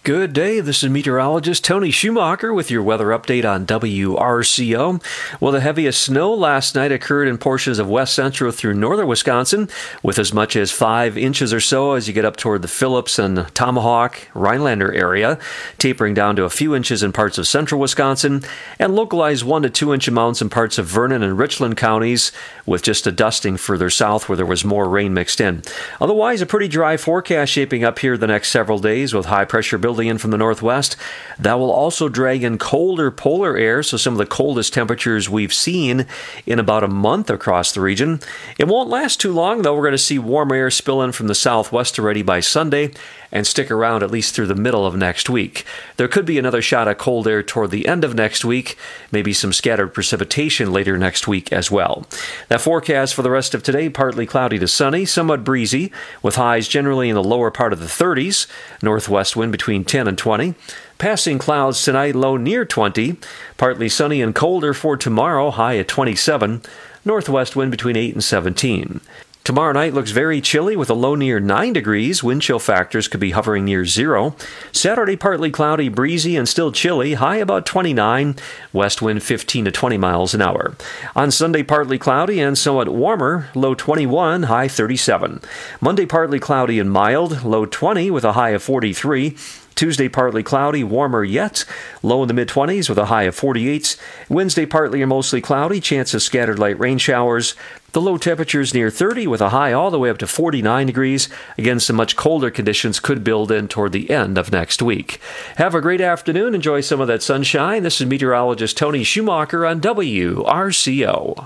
Good day. This is meteorologist Tony Schumacher with your weather update on W R C O. Well, the heaviest snow last night occurred in portions of west central through northern Wisconsin, with as much as five inches or so as you get up toward the Phillips and Tomahawk, Rhinelander area, tapering down to a few inches in parts of central Wisconsin, and localized one to two inch amounts in parts of Vernon and Richland counties, with just a dusting further south where there was more rain mixed in. Otherwise, a pretty dry forecast shaping up here the next several days with high pressure building in from the northwest. That will also drag in colder polar air, so some of the coldest temperatures we've seen in about a month across the region. It won't last too long, though. We're going to see warm air spill in from the southwest already by Sunday and stick around at least through the middle of next week. There could be another shot of cold air toward the end of next week, maybe some scattered precipitation later next week as well. That forecast for the rest of today, partly cloudy to sunny, somewhat breezy, with highs generally in the lower part of the thirties, northwest wind between ten and twenty. Passing clouds tonight, low near twenty, partly sunny and colder for tomorrow, high at twenty-seven, northwest wind between eight and seventeen. Tomorrow night looks very chilly with a low near nine degrees. Wind chill factors could be hovering near zero. Saturday, partly cloudy, breezy, and still chilly. High about twenty-nine. West wind fifteen to twenty miles an hour. On Sunday, partly cloudy and somewhat warmer. Low twenty-one, high thirty-seven. Monday, partly cloudy and mild. Low twenty with a high of forty-three. Tuesday, partly cloudy, warmer yet, low in the mid-twenties with a high of forty-eight. Wednesday, partly or mostly cloudy, chance of scattered light rain showers. The low temperatures near thirty with a high all the way up to forty-nine degrees. Again, some much colder conditions could build in toward the end of next week. Have a great afternoon. Enjoy some of that sunshine. This is meteorologist Tony Schumacher on W R C O.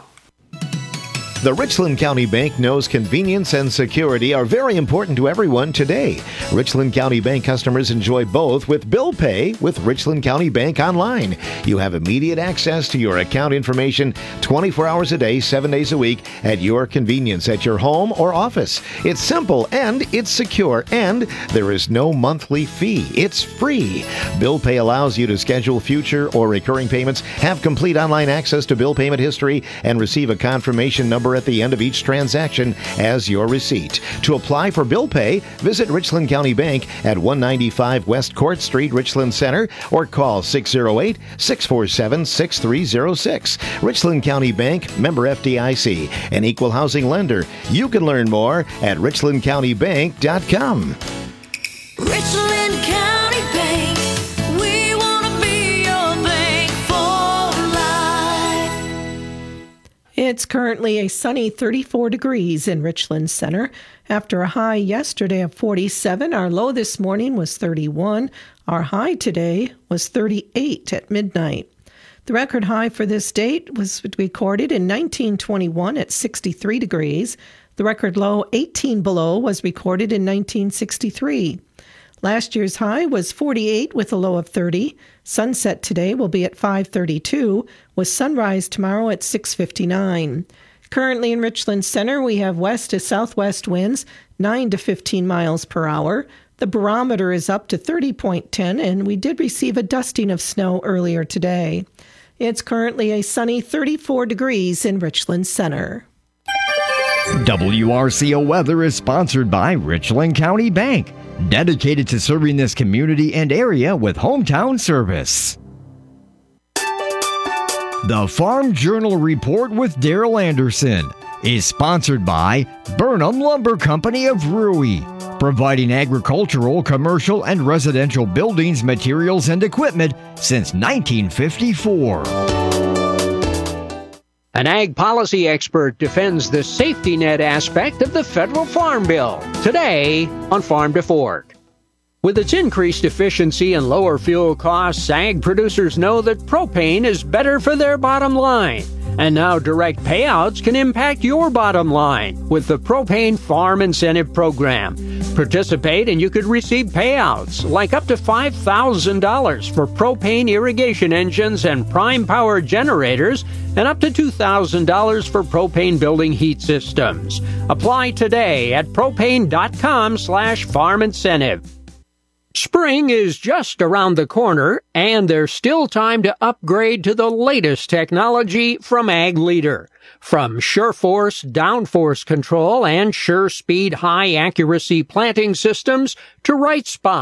The Richland County Bank knows convenience and security are very important to everyone today. Richland County Bank customers enjoy both with bill pay with Richland County Bank Online. You have immediate access to your account information twenty-four hours a day, seven days a week at your convenience at your home or office. It's simple and it's secure, and there is no monthly fee. It's free. Bill pay allows you to schedule future or recurring payments, have complete online access to bill payment history, and receive a confirmation number at the end of each transaction as your receipt. To apply for bill pay, visit Richland County Bank at one ninety-five West Court Street, Richland Center, or call six oh eight, six four seven, six three oh six. Richland County Bank, member F D I C, an equal housing lender. You can learn more at richland county bank dot com. Richland County Bank, we want to be your bank for life. It's currently a sunny thirty-four degrees in Richland Center. After a high yesterday of forty-seven, our low this morning was thirty-one. Our high today was thirty-eight at midnight. The record high for this date was recorded in nineteen twenty-one at sixty-three degrees. The record low, eighteen below, was recorded in nineteen sixty-three. Last year's high was forty-eight with a low of thirty. Sunset today will be at five thirty-two, with sunrise tomorrow at six fifty-nine. Currently in Richland Center, we have west to southwest winds, nine to fifteen miles per hour. The barometer is up to thirty point one zero, and we did receive a dusting of snow earlier today. It's currently a sunny thirty-four degrees in Richland Center. W R C O Weather is sponsored by Richland County Bank, dedicated to serving this community and area with hometown service. The Farm Journal Report with Daryl Anderson is sponsored by Burnham Lumber Company of Rui, providing agricultural, commercial, and residential buildings, materials, and equipment since nineteen fifty-four. An ag policy expert defends the safety net aspect of the federal farm bill today on Farm to Fork. With its increased efficiency and lower fuel costs, ag producers know that propane is better for their bottom line. And now direct payouts can impact your bottom line with the Propane Farm Incentive Program. Participate and you could receive payouts like up to five thousand dollars for propane irrigation engines and prime power generators, and up to two thousand dollars for propane building heat systems. Apply today at propane.com slash farm incentive. Spring is just around the corner, and there's still time to upgrade to the latest technology from Ag Leader. From SureForce downforce control and SureSpeed high accuracy planting systems to Right Spot,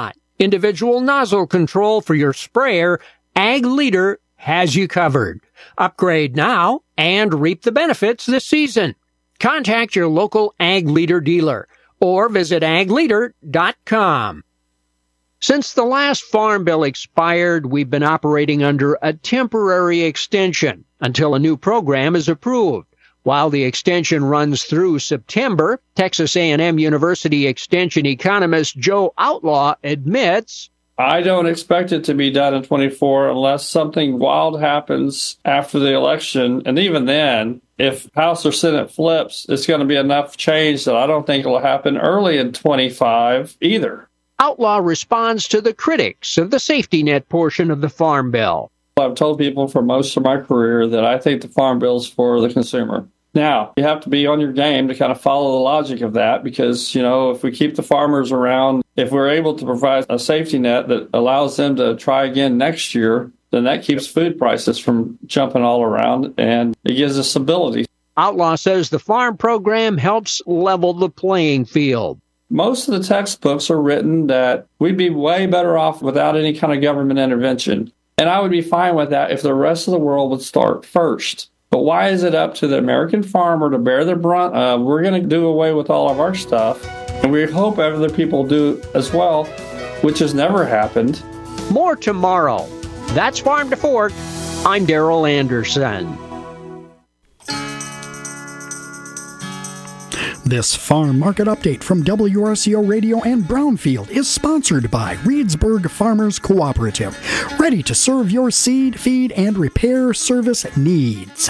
individual nozzle control for your sprayer, Ag Leader has you covered. Upgrade now and reap the benefits this season. Contact your local Ag Leader dealer or visit ag leader dot com. Since the last Farm Bill expired, we've been operating under a temporary extension until a new program is approved. While the extension runs through September, Texas A and M University Extension economist Joe Outlaw admits, I don't expect it to be done in twenty-four unless something wild happens after the election. And even then, if House or Senate flips, it's going to be enough change that I don't think it will happen early in twenty-five either. Outlaw responds to the critics of the safety net portion of the Farm Bill. I've told people for most of my career that I think the Farm Bill is for the consumer. Now, you have to be on your game to kind of follow the logic of that because, you know, if we keep the farmers around, if we're able to provide a safety net that allows them to try again next year, then that keeps food prices from jumping all around and it gives us stability. Outlaw says the farm program helps level the playing field. Most of the textbooks are written that we'd be way better off without any kind of government intervention. And I would be fine with that if the rest of the world would start first. But why is it up to the American farmer to bear the brunt of, we're going to do away with all of our stuff, and we hope other people do as well, which has never happened. More tomorrow. That's Farm to Fork. I'm Daryl Anderson. This farm market update from W R C O Radio and Brownfield is sponsored by Reedsburg Farmers Cooperative, ready to serve your seed, feed, and repair service needs.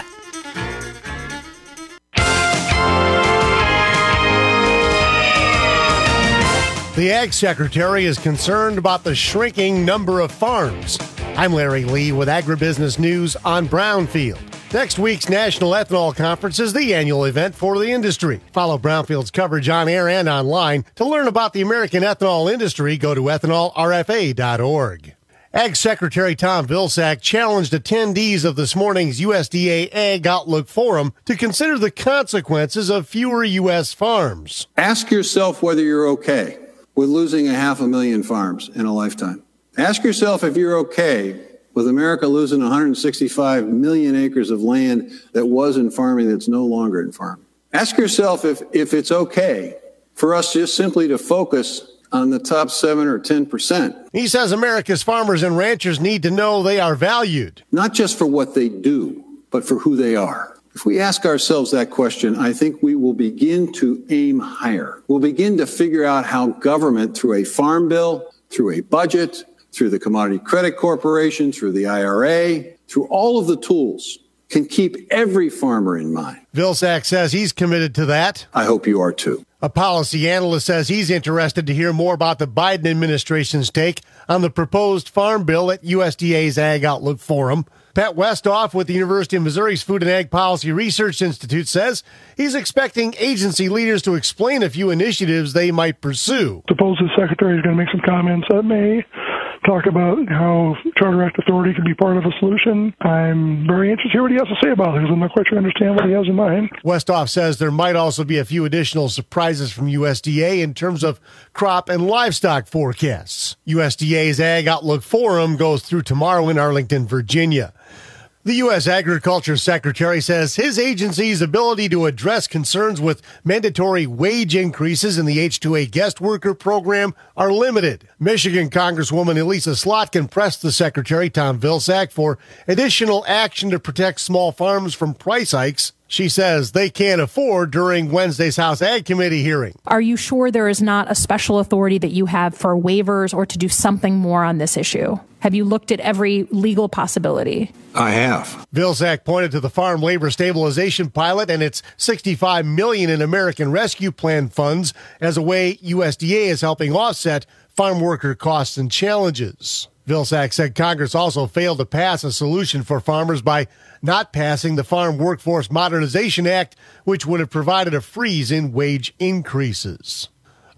The Ag Secretary is concerned about the shrinking number of farms. I'm Larry Lee with Agribusiness News on Brownfield. Next week's National Ethanol Conference is the annual event for the industry. Follow Brownfield's coverage on air and online. To learn about the American ethanol industry, go to ethanol r f a dot org. Ag Secretary Tom Vilsack challenged attendees of this morning's U S D A Ag Outlook Forum to consider the consequences of fewer U S farms. Ask yourself whether you're okay with losing a half a million farms in a lifetime. Ask yourself if you're okay with America losing one hundred sixty-five million acres of land that was in farming that's no longer in farming. Ask yourself if, if it's okay for us just simply to focus on the top seven or ten percent. He says America's farmers and ranchers need to know they are valued. Not just for what they do, but for who they are. If we ask ourselves that question, I think we will begin to aim higher. We'll begin to figure out how government, through a farm bill, through a budget, through the Commodity Credit Corporation, through the I R A, through all of the tools, can keep every farmer in mind. Vilsack says he's committed to that. I hope you are too. A policy analyst says he's interested to hear more about the Biden administration's take on the proposed farm bill at U S D A's Ag Outlook Forum. Pat Westhoff with the University of Missouri's Food and Ag Policy Research Institute says he's expecting agency leaders to explain a few initiatives they might pursue. Suppose the secretary is going to make some comments that may talk about how Charter Act authority could be part of a solution. I'm very interested to hear what he has to say about it because I'm not quite sure I understand what he has in mind. Westhoff says there might also be a few additional surprises from U S D A in terms of crop and livestock forecasts. U S D A's Ag Outlook Forum goes through tomorrow in Arlington, Virginia. The U S Agriculture Secretary says his agency's ability to address concerns with mandatory wage increases in the H two A guest worker program are limited. Michigan Congresswoman Elisa Slotkin pressed the Secretary, Tom Vilsack, for additional action to protect small farms from price hikes she says they can't afford during Wednesday's House Ag Committee hearing. Are you sure there is not a special authority that you have for waivers or to do something more on this issue? Have you looked at every legal possibility? I have. Vilsack pointed to the Farm Labor Stabilization Pilot and its sixty-five million dollars in American Rescue Plan funds as a way U S D A is helping offset farm worker costs and challenges. Vilsack said Congress also failed to pass a solution for farmers by not passing the Farm Workforce Modernization Act, which would have provided a freeze in wage increases.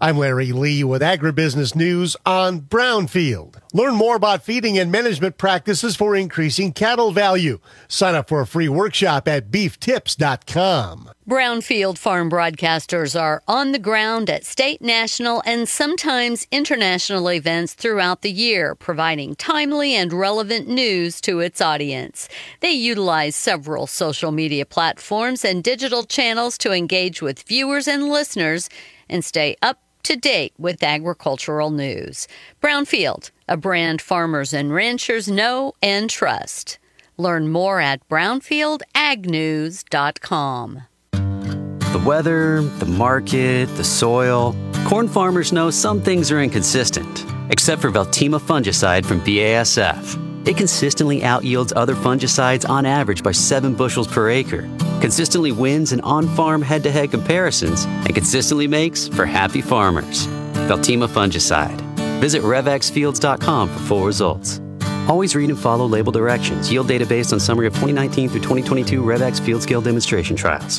I'm Larry Lee with Agribusiness News on Brownfield. Learn more about feeding and management practices for increasing cattle value. Sign up for a free workshop at beef tips dot com. Brownfield farm broadcasters are on the ground at state, national, and sometimes international events throughout the year, providing timely and relevant news to its audience. They utilize several social media platforms and digital channels to engage with viewers and listeners and stay up to date with agricultural news. Brownfield, a brand farmers and ranchers know and trust. Learn more at brownfield ag news dot com. The weather, the market, the soil. Corn farmers know some things are inconsistent, except for Veltima fungicide from B A S F. It consistently outyields other fungicides on average by seven bushels per acre, consistently wins in on-farm head-to-head comparisons, and consistently makes for happy farmers. Veltima fungicide. Visit rev x fields dot com for full results. Always read and follow label directions. Yield data based on summary of twenty nineteen through twenty twenty-two RevX field scale demonstration trials.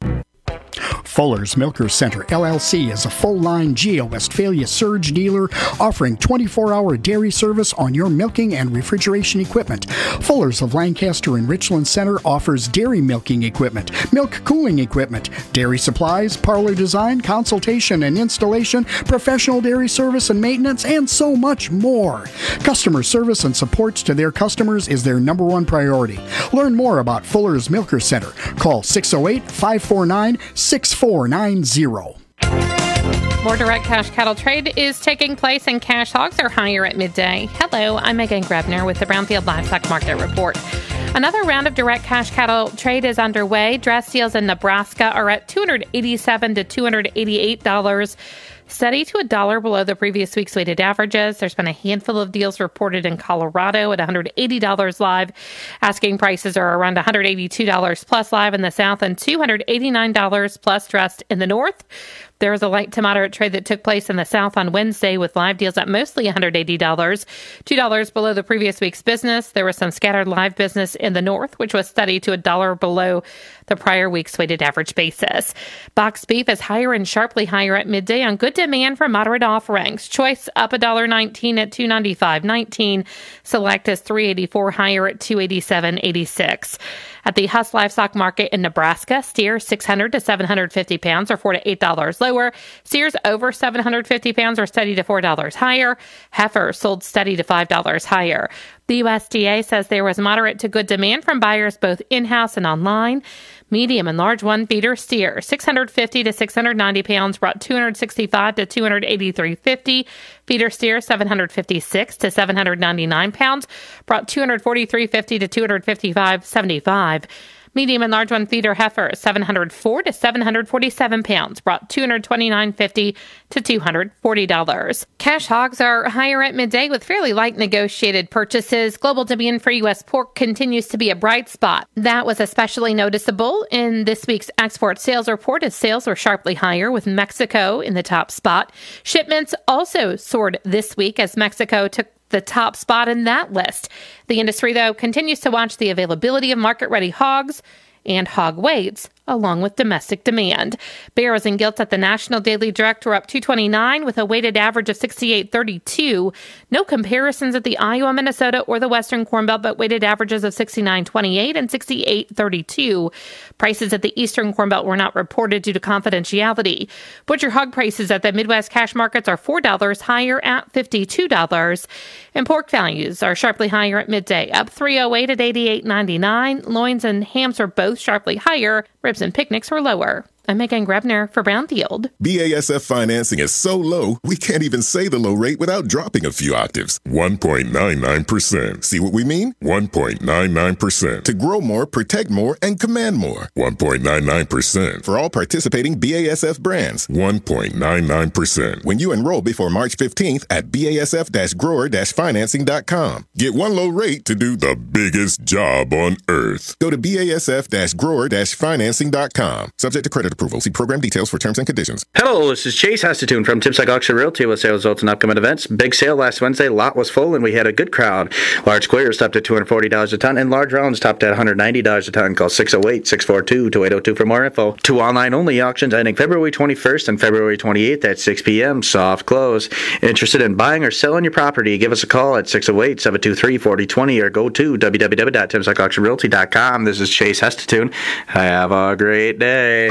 Fuller's Milker Center, L L C, is a full-line G A Westphalia surge dealer offering twenty-four hour dairy service on your milking and refrigeration equipment. Fuller's of Lancaster and Richland Center offers dairy milking equipment, milk cooling equipment, dairy supplies, parlor design, consultation and installation, professional dairy service and maintenance, and so much more. Customer service and support to their customers is their number one priority. Learn more about Fuller's Milker Center. Call six oh eight, five four nine, six four nine zero. More direct cash cattle trade is taking place and cash hogs are higher at midday. Hello, I'm Megan Grebner with the Brownfield Livestock Market Report. Another round of direct cash cattle trade is underway. Dress deals in Nebraska are at two hundred eighty-seven to two hundred eighty-eight dollars. Steady to a dollar below the previous week's weighted averages. There's been a handful of deals reported in Colorado at one hundred eighty dollars live. Asking prices are around one hundred eighty-two dollars plus live in the south and two hundred eighty-nine dollars plus dressed in the north. There was a light to moderate trade that took place in the south on Wednesday with live deals at mostly one hundred eighty dollars, two dollars below the previous week's business. There was some scattered live business in the north, which was steady to a dollar below the prior week's weighted average basis. Boxed beef is higher and sharply higher at midday on good demand for moderate offerings. Choice up one dollar nineteen at two ninety-five nineteen. Select is three eighty-four higher at two eighty-seven eighty-six. At the Huss Livestock Market in Nebraska, steers six hundred to seven hundred fifty pounds are four to eight dollars lower. Steers over seven hundred fifty pounds are steady to four dollars higher. Heifers sold steady to five dollars higher. The U S D A says there was moderate to good demand from buyers both in-house and online. Medium and large one feeder steer six hundred fifty to six hundred ninety pounds brought two hundred sixty-five to two hundred eighty-three fifty. Feeder steer seven hundred fifty-six to seven hundred ninety-nine pounds brought two hundred forty-three fifty to two hundred fifty-five seventy-five. Medium and large one feeder heifer seven hundred four to seven hundred forty-seven pounds brought two hundred twenty-nine fifty to two hundred forty dollars. Cash hogs are higher at midday with fairly light negotiated purchases. Global demand for U S pork continues to be a bright spot. That was especially noticeable in this week's export sales report as sales were sharply higher with Mexico in the top spot. Shipments also soared this week as Mexico took the top spot in that list. The industry, though, continues to watch the availability of market-ready hogs and hog weights, along with domestic demand. Barrows and gilts at the National Daily Direct were up two twenty-nine with a weighted average of sixty-eight thirty-two. No comparisons at the Iowa, Minnesota, or the Western Corn Belt, but weighted averages of sixty-nine twenty-eight and sixty-eight thirty-two. Prices at the Eastern Corn Belt were not reported due to confidentiality. Butcher hog prices at the Midwest cash markets are four dollars higher at fifty-two dollars. And pork values are sharply higher at midday, up three oh eight at eighty-eight ninety-nine. Loins and hams are both sharply higher. Ribs and picnics were lower. I'm Megan Grebner for Brownfield. B A S F financing is so low, we can't even say the low rate without dropping a few octaves. one point nine nine percent. See what we mean? one point nine nine percent. To grow more, protect more, and command more. one point nine nine percent. For all participating B A S F brands. one point nine nine percent. When you enroll before March fifteenth at B A S F grower financing dot com. Get one low rate to do the biggest job on earth. Go to B A S F grower financing dot com. Subject to credit approval. See program details for terms and conditions. Hello, this is Chase Hastatoon from Timsack Auction Realty with sales results and upcoming events. Big sale last Wednesday. Lot was full, and we had a good crowd. Large squares topped at two hundred forty dollars a ton, and large rounds topped at one hundred ninety dollars a ton. Call six oh eight, six four two, two eight oh two for more info. Two online-only auctions ending February twenty-first and February twenty-eighth at six p.m. Soft close. Interested in buying or selling your property? Give us a call at six oh eight, seven two three, four oh two oh or go to w w w dot timsack auction realty dot com. This is Chase Hastatoon. Have a great day.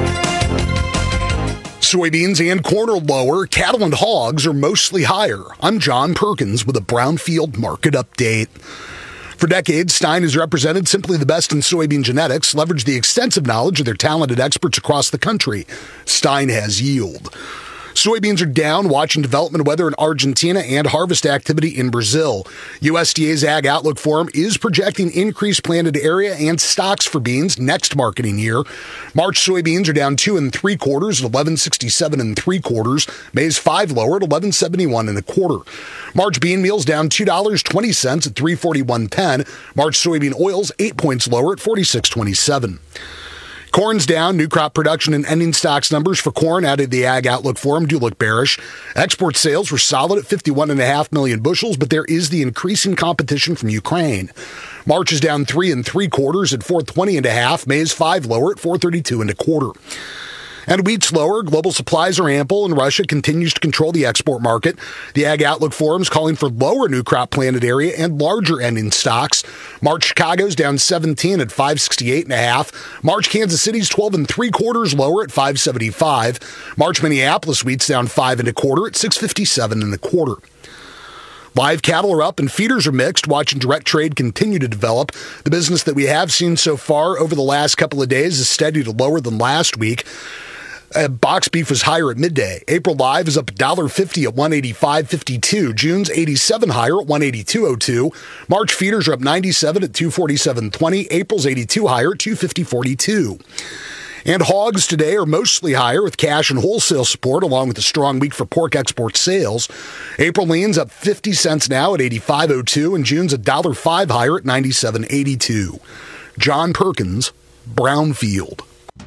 Soybeans and corn are lower. Cattle and hogs are mostly higher. I'm John Perkins with a Brownfield Market Update. For decades, Stein has represented simply the best in soybean genetics, leveraged the extensive knowledge of their talented experts across the country. Stein has yield. Soybeans are down, watching development weather in Argentina and harvest activity in Brazil. U S D A's Ag Outlook Forum is projecting increased planted area and stocks for beans next marketing year. March soybeans are down two and three quarters at eleven sixty-seven and three quarters. Maize five lower at eleven seventy-one and a quarter. March bean meal's down two dollars and twenty cents at three forty-one ten. March soybean oils eight points lower at forty-six twenty-seven. Corn's down. New crop production and ending stocks numbers for corn out of the Ag Outlook Forum do look bearish. Export sales were solid at fifty-one point five million bushels, but there is the increasing competition from Ukraine. March is down three and three quarters at four twenty and a half. Maize five lower at four thirty-two and a quarter. And wheat's lower. Global supplies are ample, and Russia continues to control the export market. The Ag Outlook Forum is calling for lower new crop planted area and larger ending stocks. March Chicago's down seventeen at five sixty-eight and a half. March Kansas City's twelve and three quarters lower at five seventy-five. March Minneapolis wheat's down five and a quarter at six fifty-seven and a quarter. Live cattle are up and feeders are mixed, watching direct trade continue to develop. The business that we have seen so far over the last couple of days is steady to lower than last week. Uh, box beef was higher at midday. April live is up one dollar fifty at one eighty-five fifty-two. June's eighty-seven higher at one eighty-two oh two. March feeders are up ninety-seven at two forty-seven twenty. April's eighty-two higher at two fifty forty-two. And hogs today are mostly higher with cash and wholesale support, along with a strong week for pork export sales. April lean's up fifty cents now at eighty-five oh two, and June's one dollar five higher at ninety-seven eighty-two. John Perkins, Brownfield.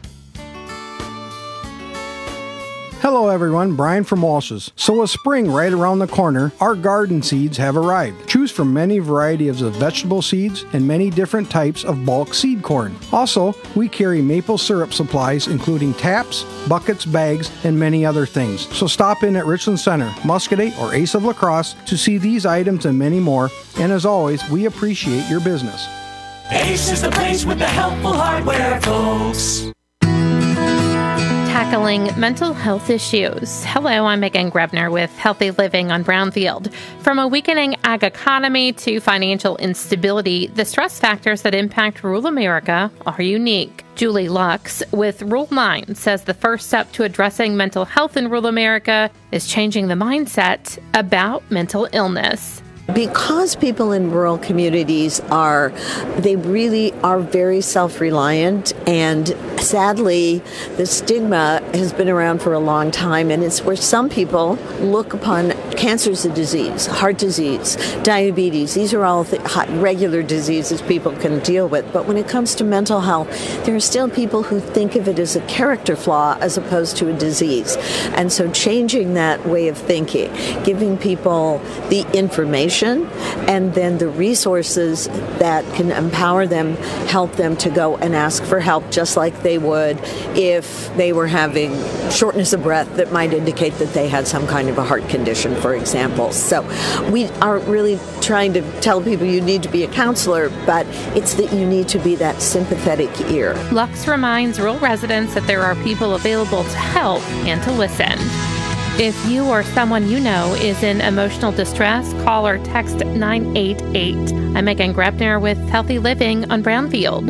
Hello everyone, Brian from Walsh's. So with spring right around the corner, our garden seeds have arrived. Choose from many varieties of vegetable seeds and many different types of bulk seed corn. Also, we carry maple syrup supplies including taps, buckets, bags, and many other things. So stop in at Richland Center, Muscatine, or Ace of La Crosse to see these items and many more. And as always, we appreciate your business. Ace is the place with the helpful hardware, folks. Tackling mental health issues. Hello, I'm Megan Grebner with Healthy Living on Brownfield. From a weakening ag economy to financial instability, the stress factors that impact rural America are unique. Julie Lux with Rule nine says the first step to addressing mental health in rural America is changing the mindset about mental illness. Because people in rural communities are, they really are very self-reliant, and sadly, the stigma has been around for a long time, and it's where some people look upon cancer as a disease, heart disease, diabetes. These are all th- regular diseases people can deal with, but when it comes to mental health, there are still people who think of it as a character flaw as opposed to a disease. And so changing that way of thinking, giving people the information and then the resources that can empower them, help them to go and ask for help, just like they would if they were having shortness of breath that might indicate that they had some kind of a heart condition, for example. So we aren't really trying to tell people you need to be a counselor, but it's that you need to be that sympathetic ear. Lux reminds rural residents that there are people available to help and to listen. If you or someone you know is in emotional distress, call or text nine eight eight. I'm Megan Grebner with Healthy Living on Brownfield.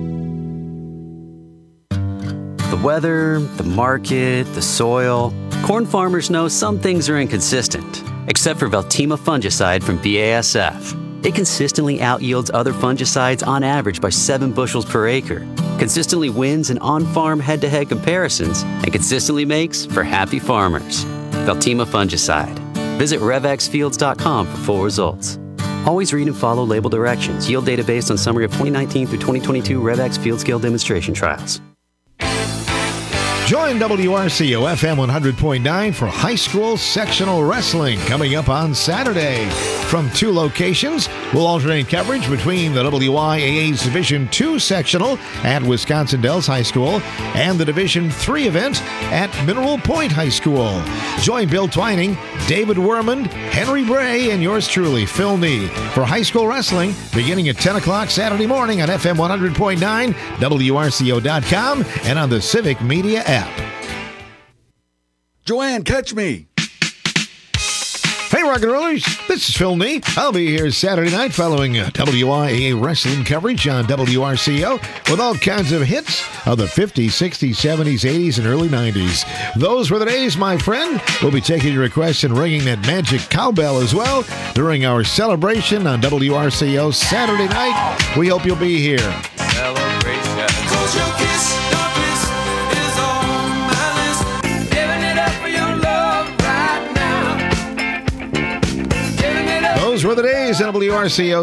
The weather, the market, the soil. Corn farmers know some things are inconsistent, except for Veltima fungicide from B A S F. It consistently outyields other fungicides on average by seven bushels per acre, consistently wins in on-farm head-to-head comparisons, and consistently makes for happy farmers. Veltima fungicide. Visit rev x fields dot com for full results. Always read and follow label directions. Yield data based on summary of twenty nineteen through twenty twenty-two RevX Field Scale Demonstration Trials. Join W R C O F M one hundred point nine for high school sectional wrestling coming up on Saturday. From two locations, we'll alternate coverage between the W I A A's Division two sectional at Wisconsin Dells High School and the Division three event at Mineral Point High School. Join Bill Twining, David Wermond, Henry Bray, and yours truly, Phil Nee, for high school wrestling beginning at ten o'clock Saturday morning on F M one hundred point nine, W R C O dot com, and on the Civic Media app. Joanne, catch me. Hey, rock and rollers, this is Phil Nee. I'll be here Saturday night following uh, W I A A wrestling coverage on W R C O with all kinds of hits of the fifties, sixties, seventies, eighties, and early nineties. Those were the days, my friend. We'll be taking your requests and ringing that magic cowbell as well during our celebration on W R C O Saturday night. We hope you'll be here. Those were the days, W R C O